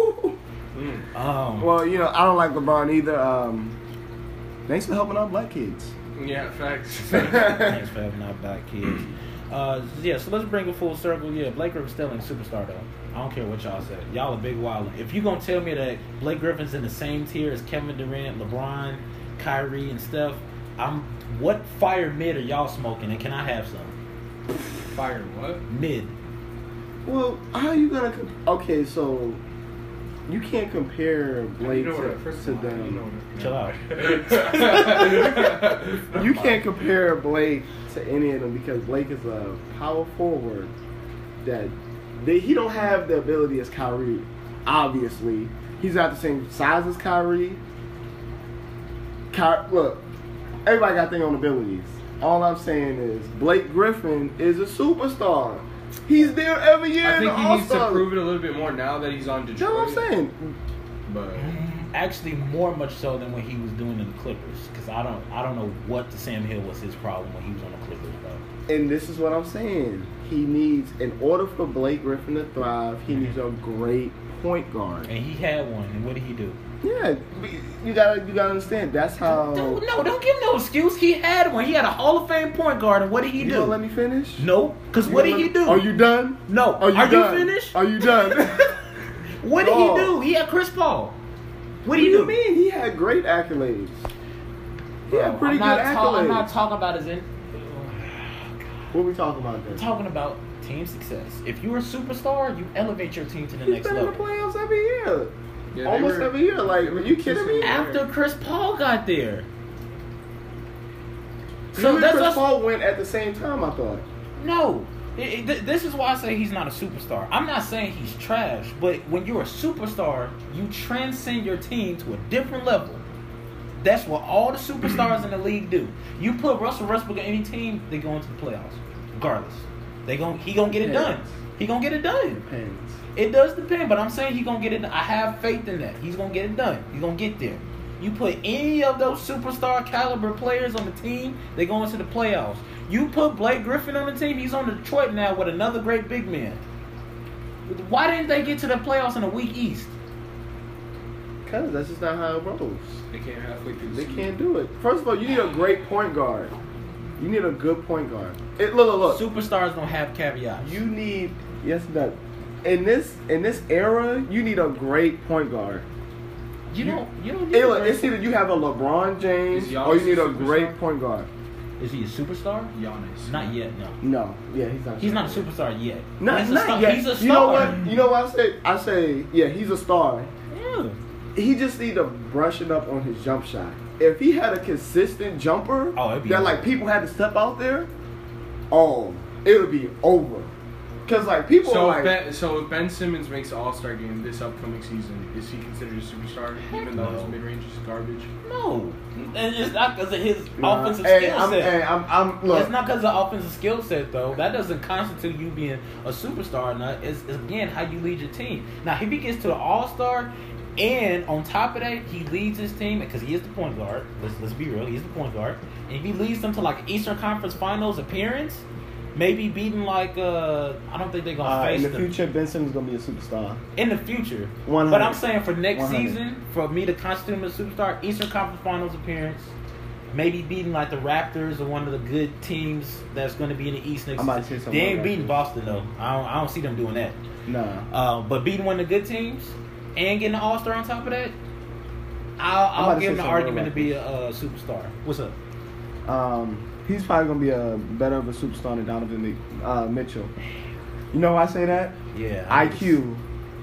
Well, I don't like LeBron either. Thanks for helping out black kids. Yeah, facts. Thanks for having our back, kids. So let's bring it full circle. Yeah, Blake Griffin's still a superstar, though. I don't care what y'all say. Y'all a big wild. If you gonna tell me that Blake Griffin's in the same tier as Kevin Durant, LeBron, Kyrie, and Steph, what fire mid are y'all smoking, and can I have some? Fire what? Mid. Well, how are you gonna? Okay, so you can't compare Blake to them. Chill out. You can't compare Blake to any of them because Blake is a power forward that he don't have the ability as Kyrie. Obviously, he's not the same size as Kyrie. Look, everybody got their own abilities. All I'm saying is Blake Griffin is a superstar. He's there every year. I think in the he needs to All-Star. prove it a little bit more now that he's on Detroit. You know what I'm saying? But Actually, more much so than when he was doing in the Clippers, because I don't know what to Sam Hill was his problem when he was on the Clippers, bro. And this is what I'm saying. He needs, in order for Blake Griffin to thrive, he needs a great point guard. And he had one, and what did he do? Yeah, you gotta understand. That's how. Don't give him no excuse. He had one. He had a Hall of Fame point guard, and what did he You do? gonna let me finish? No, because what did he do? Are you done? No. Are you Are done? you finished? Are you done? What did No. he do? He had Chris Paul. What What did do he you do? mean? He had great accolades. He had pretty good accolades. I'm not talking about his. What we talking about I'm then? talking about team success. If you're a superstar, you elevate your team to the He's next been in the level. playoffs every year. yeah, Almost every year. Like, are you kidding me? After Chris Paul got there. So that's Chris us. Paul went at the same time, I thought. No. This is why I say he's not a superstar. I'm not saying he's trash, but when you're a superstar, you transcend your team to a different level. That's what all the superstars in the league do. You put Russell Westbrook on any team, they go into the playoffs, regardless. He gonna get it done. He gonna get it done. Depends. It does depend, but I'm saying he gonna get it. I have faith in that. He's gonna get it done. He's gonna get there. You put any of those superstar caliber players on the team, they go into the playoffs. You put Blake Griffin on the team, he's on Detroit now with another great big man. Why didn't they get to the playoffs in a weak East? Because that's just not how it rolls. They can't halfway through the They season. can't do it. First of all, you need a great point guard. You need a good point guard. Look. Superstars don't have caveats. You need that. In this era, you need a great point guard. You don't need It's either you have a LeBron James Is Giannis or you need a a great superstar? point guard. Is he a superstar? Giannis. Not yet, no. No, yeah, he's not. He's not a superstar yet. Not star. yet. He's a star. You know what? You know what I say? I say, yeah, he's a star. Yeah. He just need to brush it up on his jump shot. If he had a consistent jumper it'd be that over. like people had to step out there, it would be over. Cause like people So, are like, so if Ben Simmons makes the All-Star game this upcoming season, is he considered a superstar even though his no. mid-range is garbage? No. And it's not because of his nah. offensive Hey, skill set. look. It's not because of offensive skill set, though. That doesn't constitute you being a superstar or not. It's again, how you lead your team. Now, if he gets to the All-Star, and on top of that, he leads his team, because he is the point guard. Let's be real. He's the point guard. And if he leads them to, like, an Eastern Conference Finals appearance, maybe beating, like, I don't think they're going to face in the them. future, Ben Simmons is gonna be a superstar. In the future. 100. But I'm saying for next 100. season, for me to constitute him as a superstar, Eastern Conference Finals appearance, maybe beating like the Raptors or one of the good teams that's going to be in the East next I'm about to season. say something They ain't about beating Raptors. Boston though. I don't see them doing that. Nah. But beating one of the good teams and getting an All-Star on top of that, I'm I'll about to give him say the something argument to about be a superstar. What's up? He's probably gonna be a better of a superstar than Donovan Mitchell. You know why I say that? Yeah. IQ.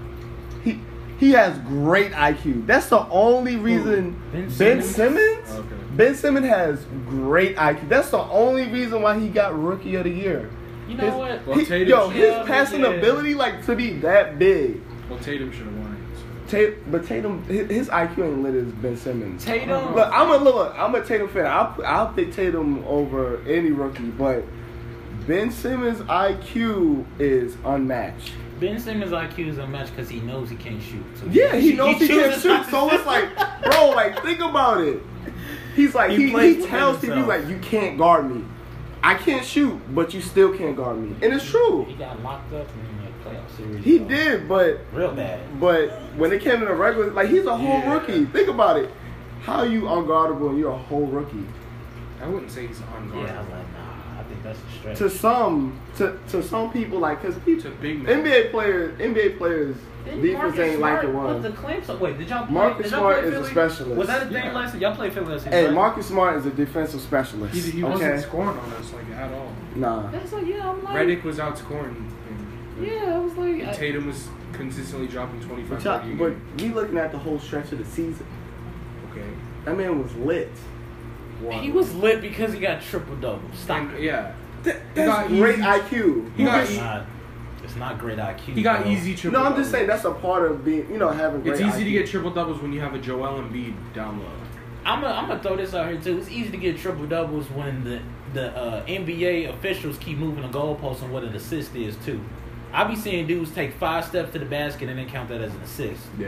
He has great IQ. That's the only reason. Ben Ben Simmons? Simmons. Okay. Ben Simmons has great IQ. That's the only reason why he got Rookie of the Year. You know what? Well, Tatum His should- passing yeah. ability, like to be that big. Well, Tatum should have won it. But Tatum, his IQ ain't lit as Ben Simmons. Tatum. Look, I'm a Tatum fan. I'll pick Tatum over any rookie, but Ben Simmons' IQ is unmatched. Ben Simmons' IQ is unmatched because he knows he can't shoot. So Yeah, he knows he can't chooses shoot. not to So it's like, bro, like think about it. He's like He he plays tells within people himself. like you can't guard me. I can't shoot, but you still can't guard me, and it's true. He got locked up in the playoff series. He though. did, but Real bad. when it came to the regular, like he's a whole Yeah. rookie. Think about it. How are you unguardable and you're a whole rookie? I wouldn't say he's unguardable. Yeah, I was like, nah, I think that's a stretch. To some people, like because people To big men. NBA players Didn't defense Marcus ain't like it Smart was. put the clamps up? Wait, did y'all play? Marcus did y'all Smart play is a Philly? specialist. Was that a thing Yeah. last season? Y'all played Philly last season, Hey, right? Marcus Smart is a defensive specialist. He okay? wasn't scoring on us like at all. Nah. That's like, yeah, I'm like, Redick was outscoring him. yeah, I was like, And Tatum was consistently dropping 25 30 a But game. we looking at the whole stretch of the season. Okay. That man was lit. he was lit because he got triple double. Stop And, it. yeah. That's got great easy- IQ. he got It's e- not, it's not great IQ. He got bro. easy triple No, I'm just doubles. saying that's a part of being, having great It's easy to IQ. get triple doubles when you have a Joel Embiid down low. I'm gonna throw this out here too. It's easy to get triple doubles when the NBA officials keep moving the goalposts on what an assist is too. I be seeing dudes take 5 steps to the basket and then count that as an assist. Yeah.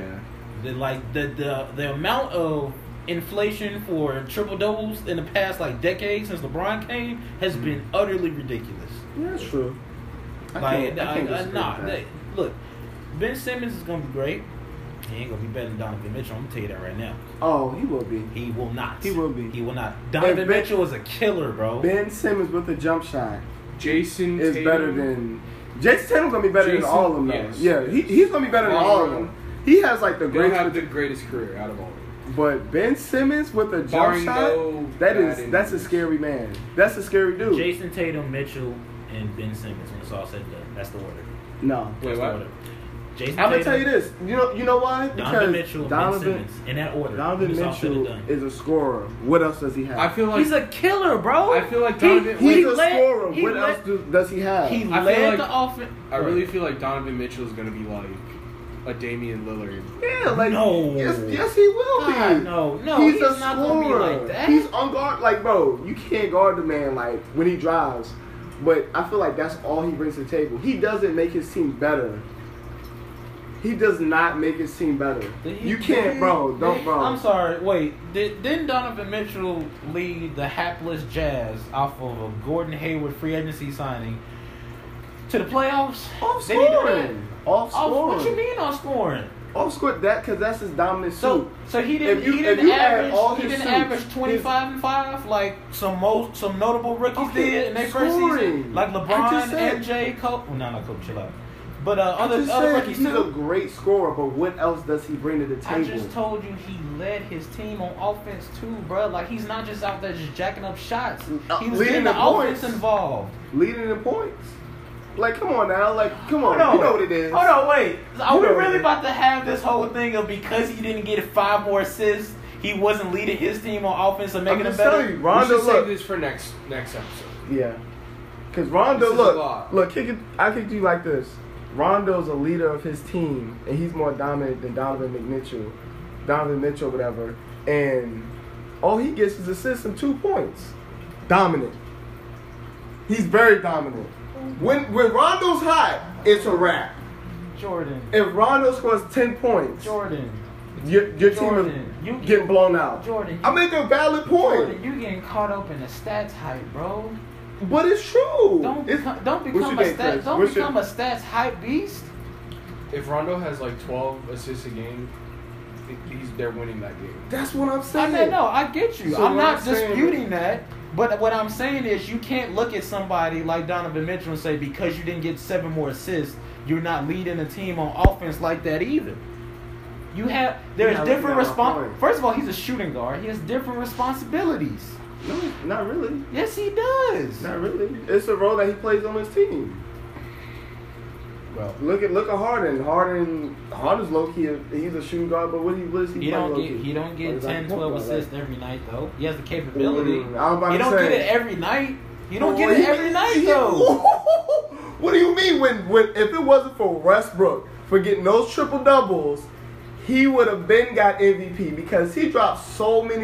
The amount of inflation for triple doubles in the past like decade since LeBron came has been utterly ridiculous. Yeah, that's true. I Like, can't disagree nah, with that. look, Ben Simmons is gonna be great. He ain't gonna be better than Donovan Mitchell. I'm gonna tell you that right now. Oh, he will be. He will not. He will be. He will not. Donovan Ben- Mitchell is a killer, bro. Ben Simmons with a jump shot Jason is Tatum, better than Jason Tatum's gonna be better than Jason- all of them. Though. yes. Yeah, he's gonna be better than all of them. He has like the They'll have greatest. the greatest career out of all of them. But Ben Simmons with a jump Barring shot, no that's bad a injuries. scary man. That's a scary dude. Jason Tatum, Mitchell, and Ben Simmons. When it's all said and done, that's the order. No. Wait, That's what? the order. Jason I'm gonna Tatum, tell you this. You know why? Donovan Mitchell, and Ben Donovan Simmons. In that order. Donovan When it's all said and Mitchell done. is a scorer. What else does he have? I feel like He's a killer, bro. I feel like Donovan. He's a led- scorer. he What led- else does he have? He I feel led like- the offense. I really feel like Donovan Mitchell is gonna be like a Damian Lillard. Yeah, like No. yes, he will God, be. no, he's a not scorer. gonna be like that. He's unguard. Like, bro, you can't guard the man like when he drives. But I feel like that's all he brings to the table. He doesn't make his team better. He does not make his team better. You can't, bro. Don't, bro. I'm sorry. Wait, didn't Donovan Mitchell lead the hapless Jazz off of a Gordon Hayward free agency signing to the playoffs? Off Did he do that? scoring. Off scoring. What you mean off scoring? Off score that because that's his dominant suit. So he didn't. If you he didn't add all average. He his didn't suits, average 25 and 5 like some notable rookies Okay, did in their first scoring. season, like I LeBron, just said- MJ, Kobe. Well, not Kobe, chill out. But I other just said rookies he's a too. great scorer, but what else does he bring to the I table? just told you he led his team on offense too, bro. Like he's not just out there just jacking up shots. He was Leading getting the the points. offense involved. Leading in points. Like, come on now. Like, come on. Hold on. You know what it is. Hold on, wait. Are You we know really it. about to have this whole thing of because he didn't get 5 more assists, he wasn't leading his team on offense and making I'm it just better? telling you, We Rondo, should save look. this for next episode. Yeah. Because This Rondo, is a lot. look, I kick you like this. Rondo's a leader of his team, and he's more dominant than Donovan Mitchell, whatever. And all he gets is assists and 2 points. Dominant. He's very dominant. When Rondo's hot, it's a wrap. Jordan. If Rondo scores 10 points, Jordan. your team Jordan, you is getting blown out. Jordan. I make a valid point, Jordan, you getting caught up in the stats hype, bro. but it's true. Don't It's- become what's a your game, stat. Chris? Don't What's your- become a stats hype beast. If Rondo has like 12 assists a game, they're winning that game. That's what I'm saying. I get you. So I'm what not I'm saying- disputing that. But what I'm saying is you can't look at somebody like Donovan Mitchell and say because you didn't get 7 more assists, you're not leading a team on offense like that either. There's Yeah, different that's my point. First of all, he's a shooting guard. He has different responsibilities. No, not really. Yes, he does. Not really. It's a role that he plays on his team. Bro, Look at Harden. Harden's low key. He's a shooting guard, but what is he? he play don't low-key? get 10, Like, 12 like- assists every night though. He has the capability. I was about You to don't say. get it every night. You don't Well, get it every night though. What do you mean? When if it wasn't for Westbrook for getting those triple doubles, he would have been got MVP because he dropped so many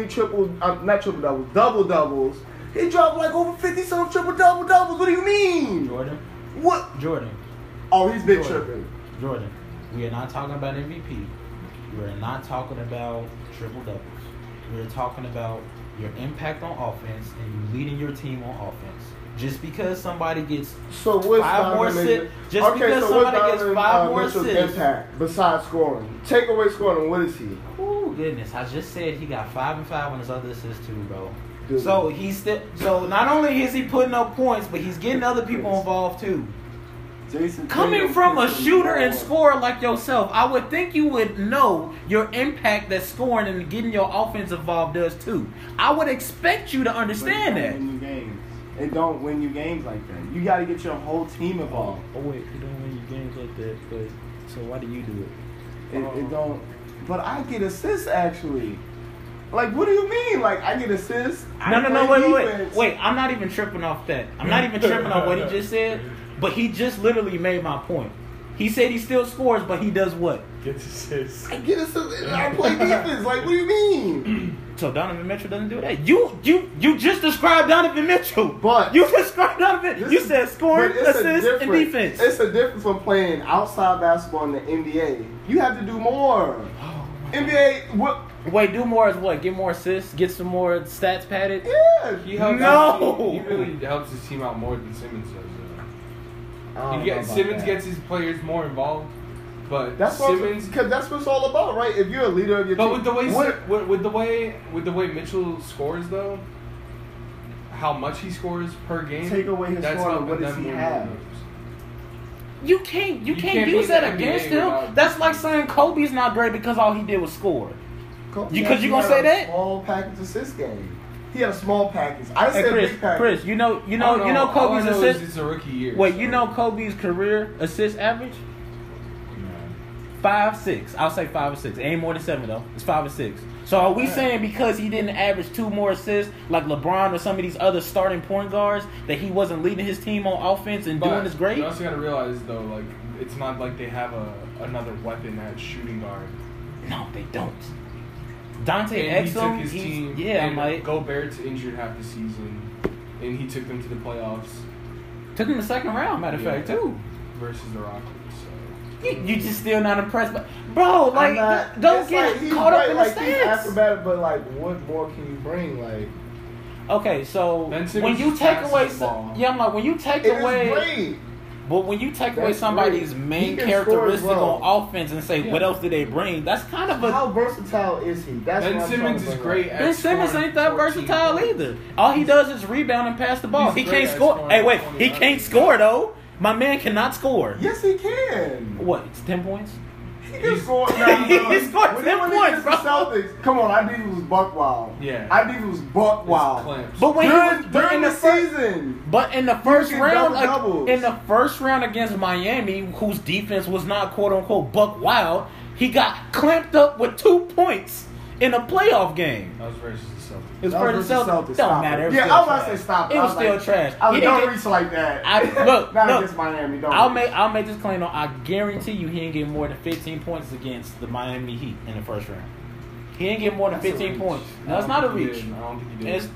double doubles. He dropped like over 50 some triple doubles. What do you mean? Jordan. What? Jordan. Oh, he's been Jordan. tripping. Jordan, we are not talking about MVP. We are not talking about triple doubles. We are talking about your impact on offense and you leading your team on offense. Just because somebody gets So what's 5 more Donovan assists, Mitchell- just okay, because so what's somebody gets Donovan, 5 more Mitchell's assists. impact besides scoring? Take away scoring. What is he? Oh goodness! I just said he got 5 and 5 on his other assists too, bro. Dude. So not only is he putting up points, but he's getting other people involved too. Jason Coming Tatum from a pissing me shooter and off. scorer like yourself, I would think you would know your impact that scoring and getting your offense involved does too. I would expect you to understand But it that. don't win you games. It don't win you games like that. You got to get your whole team involved. Oh wait, you don't win your games like that. But so why do you do it? It don't. But I get assists actually. Like, what do you mean? Like, I get assists. No, wait. I'm not even tripping off that. I'm not even tripping off what he just said. But he just literally made my point. He said he still scores, but he does what? Gets assists. I get assists. And I play defense. Like, what do you mean? So Donovan Mitchell doesn't do that. You just described Donovan Mitchell. But You described Donovan. You said scoring, But it's a assists, and difference. defense. It's a difference from playing outside basketball in the NBA. You have to do more. NBA, what? Wait, do more as what? Get more assists? Get some more stats padded? Yeah. He helps. No! He really helps his team out more than Simmons does. I don't He know gets, about Simmons that. gets his players more involved, but That's Simmons. because that's what it's all about, right? If you're a leader of your But team, with the way what- with the way Mitchell scores though, how much he scores per game. Take away his that's scoring, helping what does them he win have? games. You can't You can't use be in that the against NBA him. without- That's like saying Kobe's not great because all he did was score. Kobe You- 'cause you gonna had say a that? Small package assist game. He had a small package. I Hey said Chris, big package. Chris, you know All I Kobe's know is assist. it's a rookie year. Wait, so- you know Kobe's career assist average? 5 or 6. I'll say 5 or 6. It ain't more than 7 though. It's 5 or 6. So are we saying because he didn't average 2 more assists like LeBron or some of these other starting point guards that he wasn't leading his team on offense and doing his great? You also gotta realize though, like it's not like they have another weapon at shooting guard. No, they don't. Dante And Exum, he took his team. yeah, and Mike. Gobert's injured half the season, and he took them to the playoffs Took him the second round, matter of fact, too. versus the Rockets. So. You just still not impressed, but bro, like, don't it's get like, he's caught up great, in like, the he's stats. acrobatic, but like, what more can you bring? Like, Okay, so Ben when Simmons you just take passes away, the ball. yeah, I'm like when you take it is away, great. but when you take away That's somebody's great. main He can score as characteristic well. on offense and say Yeah. what else did they bring, that's kind of a How versatile is he? That's Ben what I'm Simmons trying is to great bring up. at Ben Simmons scoring ain't that 14 versatile points. either. All he does is rebound and pass the ball. He's He great can't at score. scoring Hey, wait, 20 he can't score though. My man cannot score. Yes, he can. What? It's 10 points. He can score. He scored 10 points, bro. Celtics. Come on, our defense was buck wild. Yeah. Our defense was buck wild. Clamps. But when he was, but During in the the first, season. but in the first get round, double-doubles. in the first round against Miami, whose defense was not quote unquote buck wild, he got clamped up with 2 points in a playoff game. That was versus the Celtics. It was That for the was Celtics. Celtics. Don't Stop matter. it. It was Yeah, still I was about to trash. say stop it. It I was was still like- trash. I was He don't didn't reach like that. Look, Not look. against Miami. Don't. I'll reach. make this claim. I guarantee you, he didn't get more than 15 points against the Miami Heat in the first round. He didn't get more than That's a 15 reach. points. I No, it's don't not a think he reach. did. I don't think he did. It's.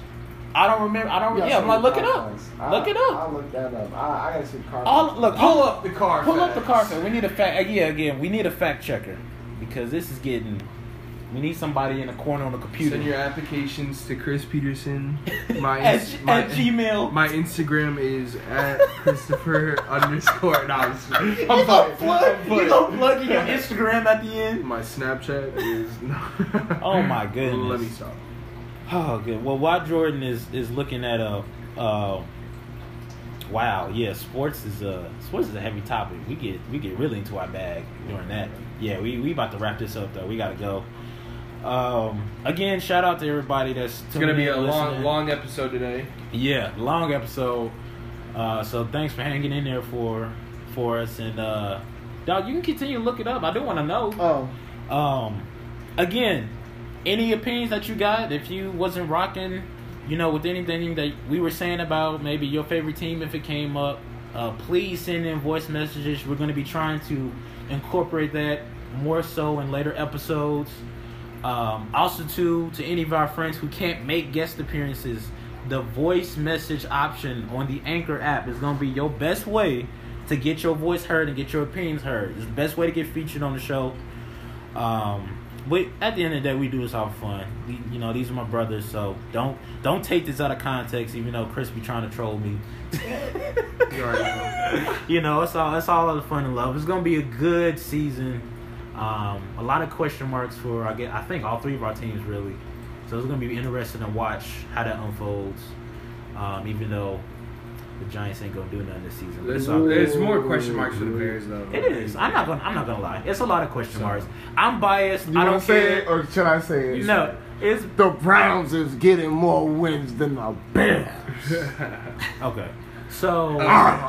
I don't remember. You Yeah, I'm like, look it up. Carfax. Look it up. I'll look that up. I gotta see the car. Pull up the car. Pull up the car. facts. We need a fact. Yeah, again, we need a fact checker because this is getting. We need somebody in the corner on the computer. Send your applications to Chris Peterson. My at Gmail. My Instagram is at Christopher _. No, I'm You playing. gonna plug, I'm you playing. gonna plug your Instagram at the end? My Snapchat is. Oh my goodness. Let me stop. Oh, good. Well, while Jordan is looking at wow, yeah, sports is a heavy topic. We get really into our bag during that. Yeah, we about to wrap this up though. We gotta go. Again, shout out to everybody that's It's gonna be a listening. long episode today. Yeah, long episode. So thanks for hanging in there for us. And dog, you can continue to look it up. I do want to know. Oh. Again, any opinions that you got? If you wasn't rocking, with anything that we were saying about maybe your favorite team, if it came up, please send in voice messages. We're going to be trying to incorporate that more so in later episodes. Also, to any of our friends who can't make guest appearances, the voice message option on the Anchor app is going to be your best way to get your voice heard and get your opinions heard. It's the best way to get featured on the show. But at the end of the day, we do this all for fun. These are my brothers, so don't take this out of context. Even though Chris be trying to troll me, You already know. it's all out of fun and love. It's gonna be a good season. A lot of question marks for I think all three of our teams really. So it's gonna be interesting to watch how that unfolds. Even though the Giants ain't gonna do nothing this season. There's more question marks for the Bears though. It is. I'm not gonna lie. It's a lot of question marks. I'm biased. You I want don't to say care. it, or should I say it? No, it's The Browns is getting more wins than the Bears. okay. So,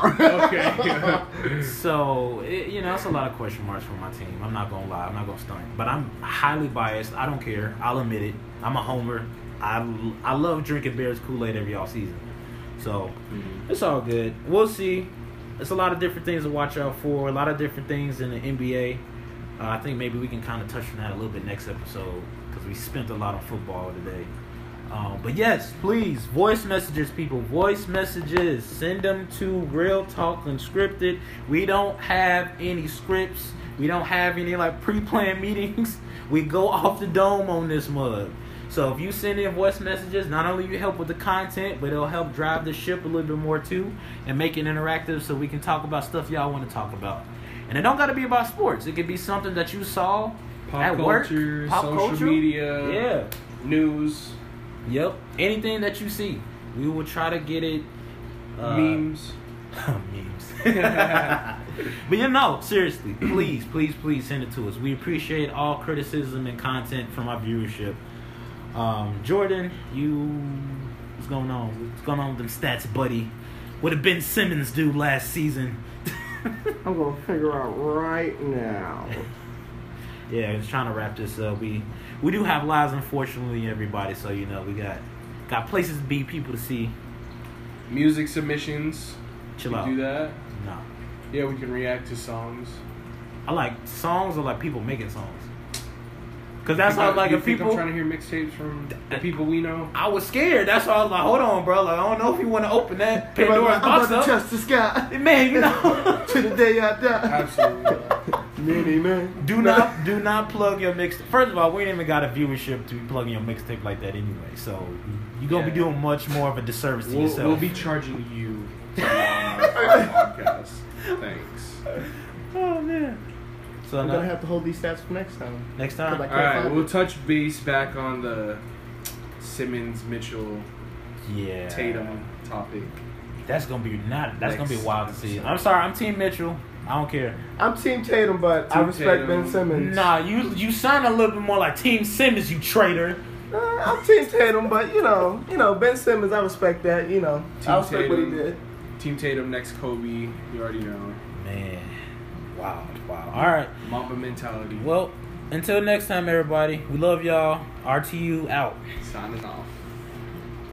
Okay. so it's a lot of question marks for my team. I'm not gonna lie. I'm not gonna stunt. But I'm highly biased. I don't care. I'll admit it. I'm a homer. I love drinking Bears Kool-Aid every off season. So it's all good. We'll see. It's a lot of different things to watch out for. A lot of different things in the NBA. I think maybe we can kind of touch on that a little bit next episode because we spent a lot on football today. But yes, please, voice messages, people. Voice messages. Send them to Real Talk Unscripted. We don't have any scripts. We don't have any pre-planned meetings. We go off the dome on this mug. So if you send in voice messages, not only you help with the content, but it'll help drive the ship a little bit more too and make it interactive so we can talk about stuff y'all want to talk about. And it don't got to be about sports. It could be something that you saw at work, pop social culture, media, yeah, news, yep, anything that you see. We will try to get it. memes. Memes. But seriously, please send it to us. We appreciate all criticism and content from our viewership. Jordan, what's going on? What's going on with them stats, buddy? What did Ben Simmons do last season? I'm gonna figure out right now. Yeah, just trying to wrap this up. We do have lives, unfortunately, everybody. So we got places to be, people to see. Music submissions. Chill We out. do that. No, Yeah, we can react to songs. I like songs or like people making songs. Cause that's how like you if think people. I'm trying to hear mixtapes from the people we know. I was scared. That's why I was like, hold on, bro. Like, I don't know if you want to open that Pandora's I'm box about to up. touch the sky Man, to the day I die. Absolutely. Many man. do not plug your mixtape. First of all, we ain't even got a viewership to be plugging your mixtape like that anyway. So you're gonna be doing much more of a disservice to yourself. We'll be charging you to be on our podcast. Thanks. Oh man. So I'm gonna have to hold these stats for next time. next time. Like- All right, we'll touch base back on the Simmons, Mitchell, Yeah. Tatum topic. That's gonna be That's gonna be Next wild to see. episode. I'm sorry. I'm Team Mitchell. I don't care. I'm Team Tatum, but I Team respect Tatum. Ben Simmons. Nah, you sound a little bit more like Team Simmons, you traitor. I'm Team Tatum, but you know Ben Simmons. I respect that. I respect what he Tatum. did. Team Tatum next Kobe. You already know. Man. Wow. All right. Mamba mentality. Well, until next time, everybody. We love y'all. RTU out. Signing off.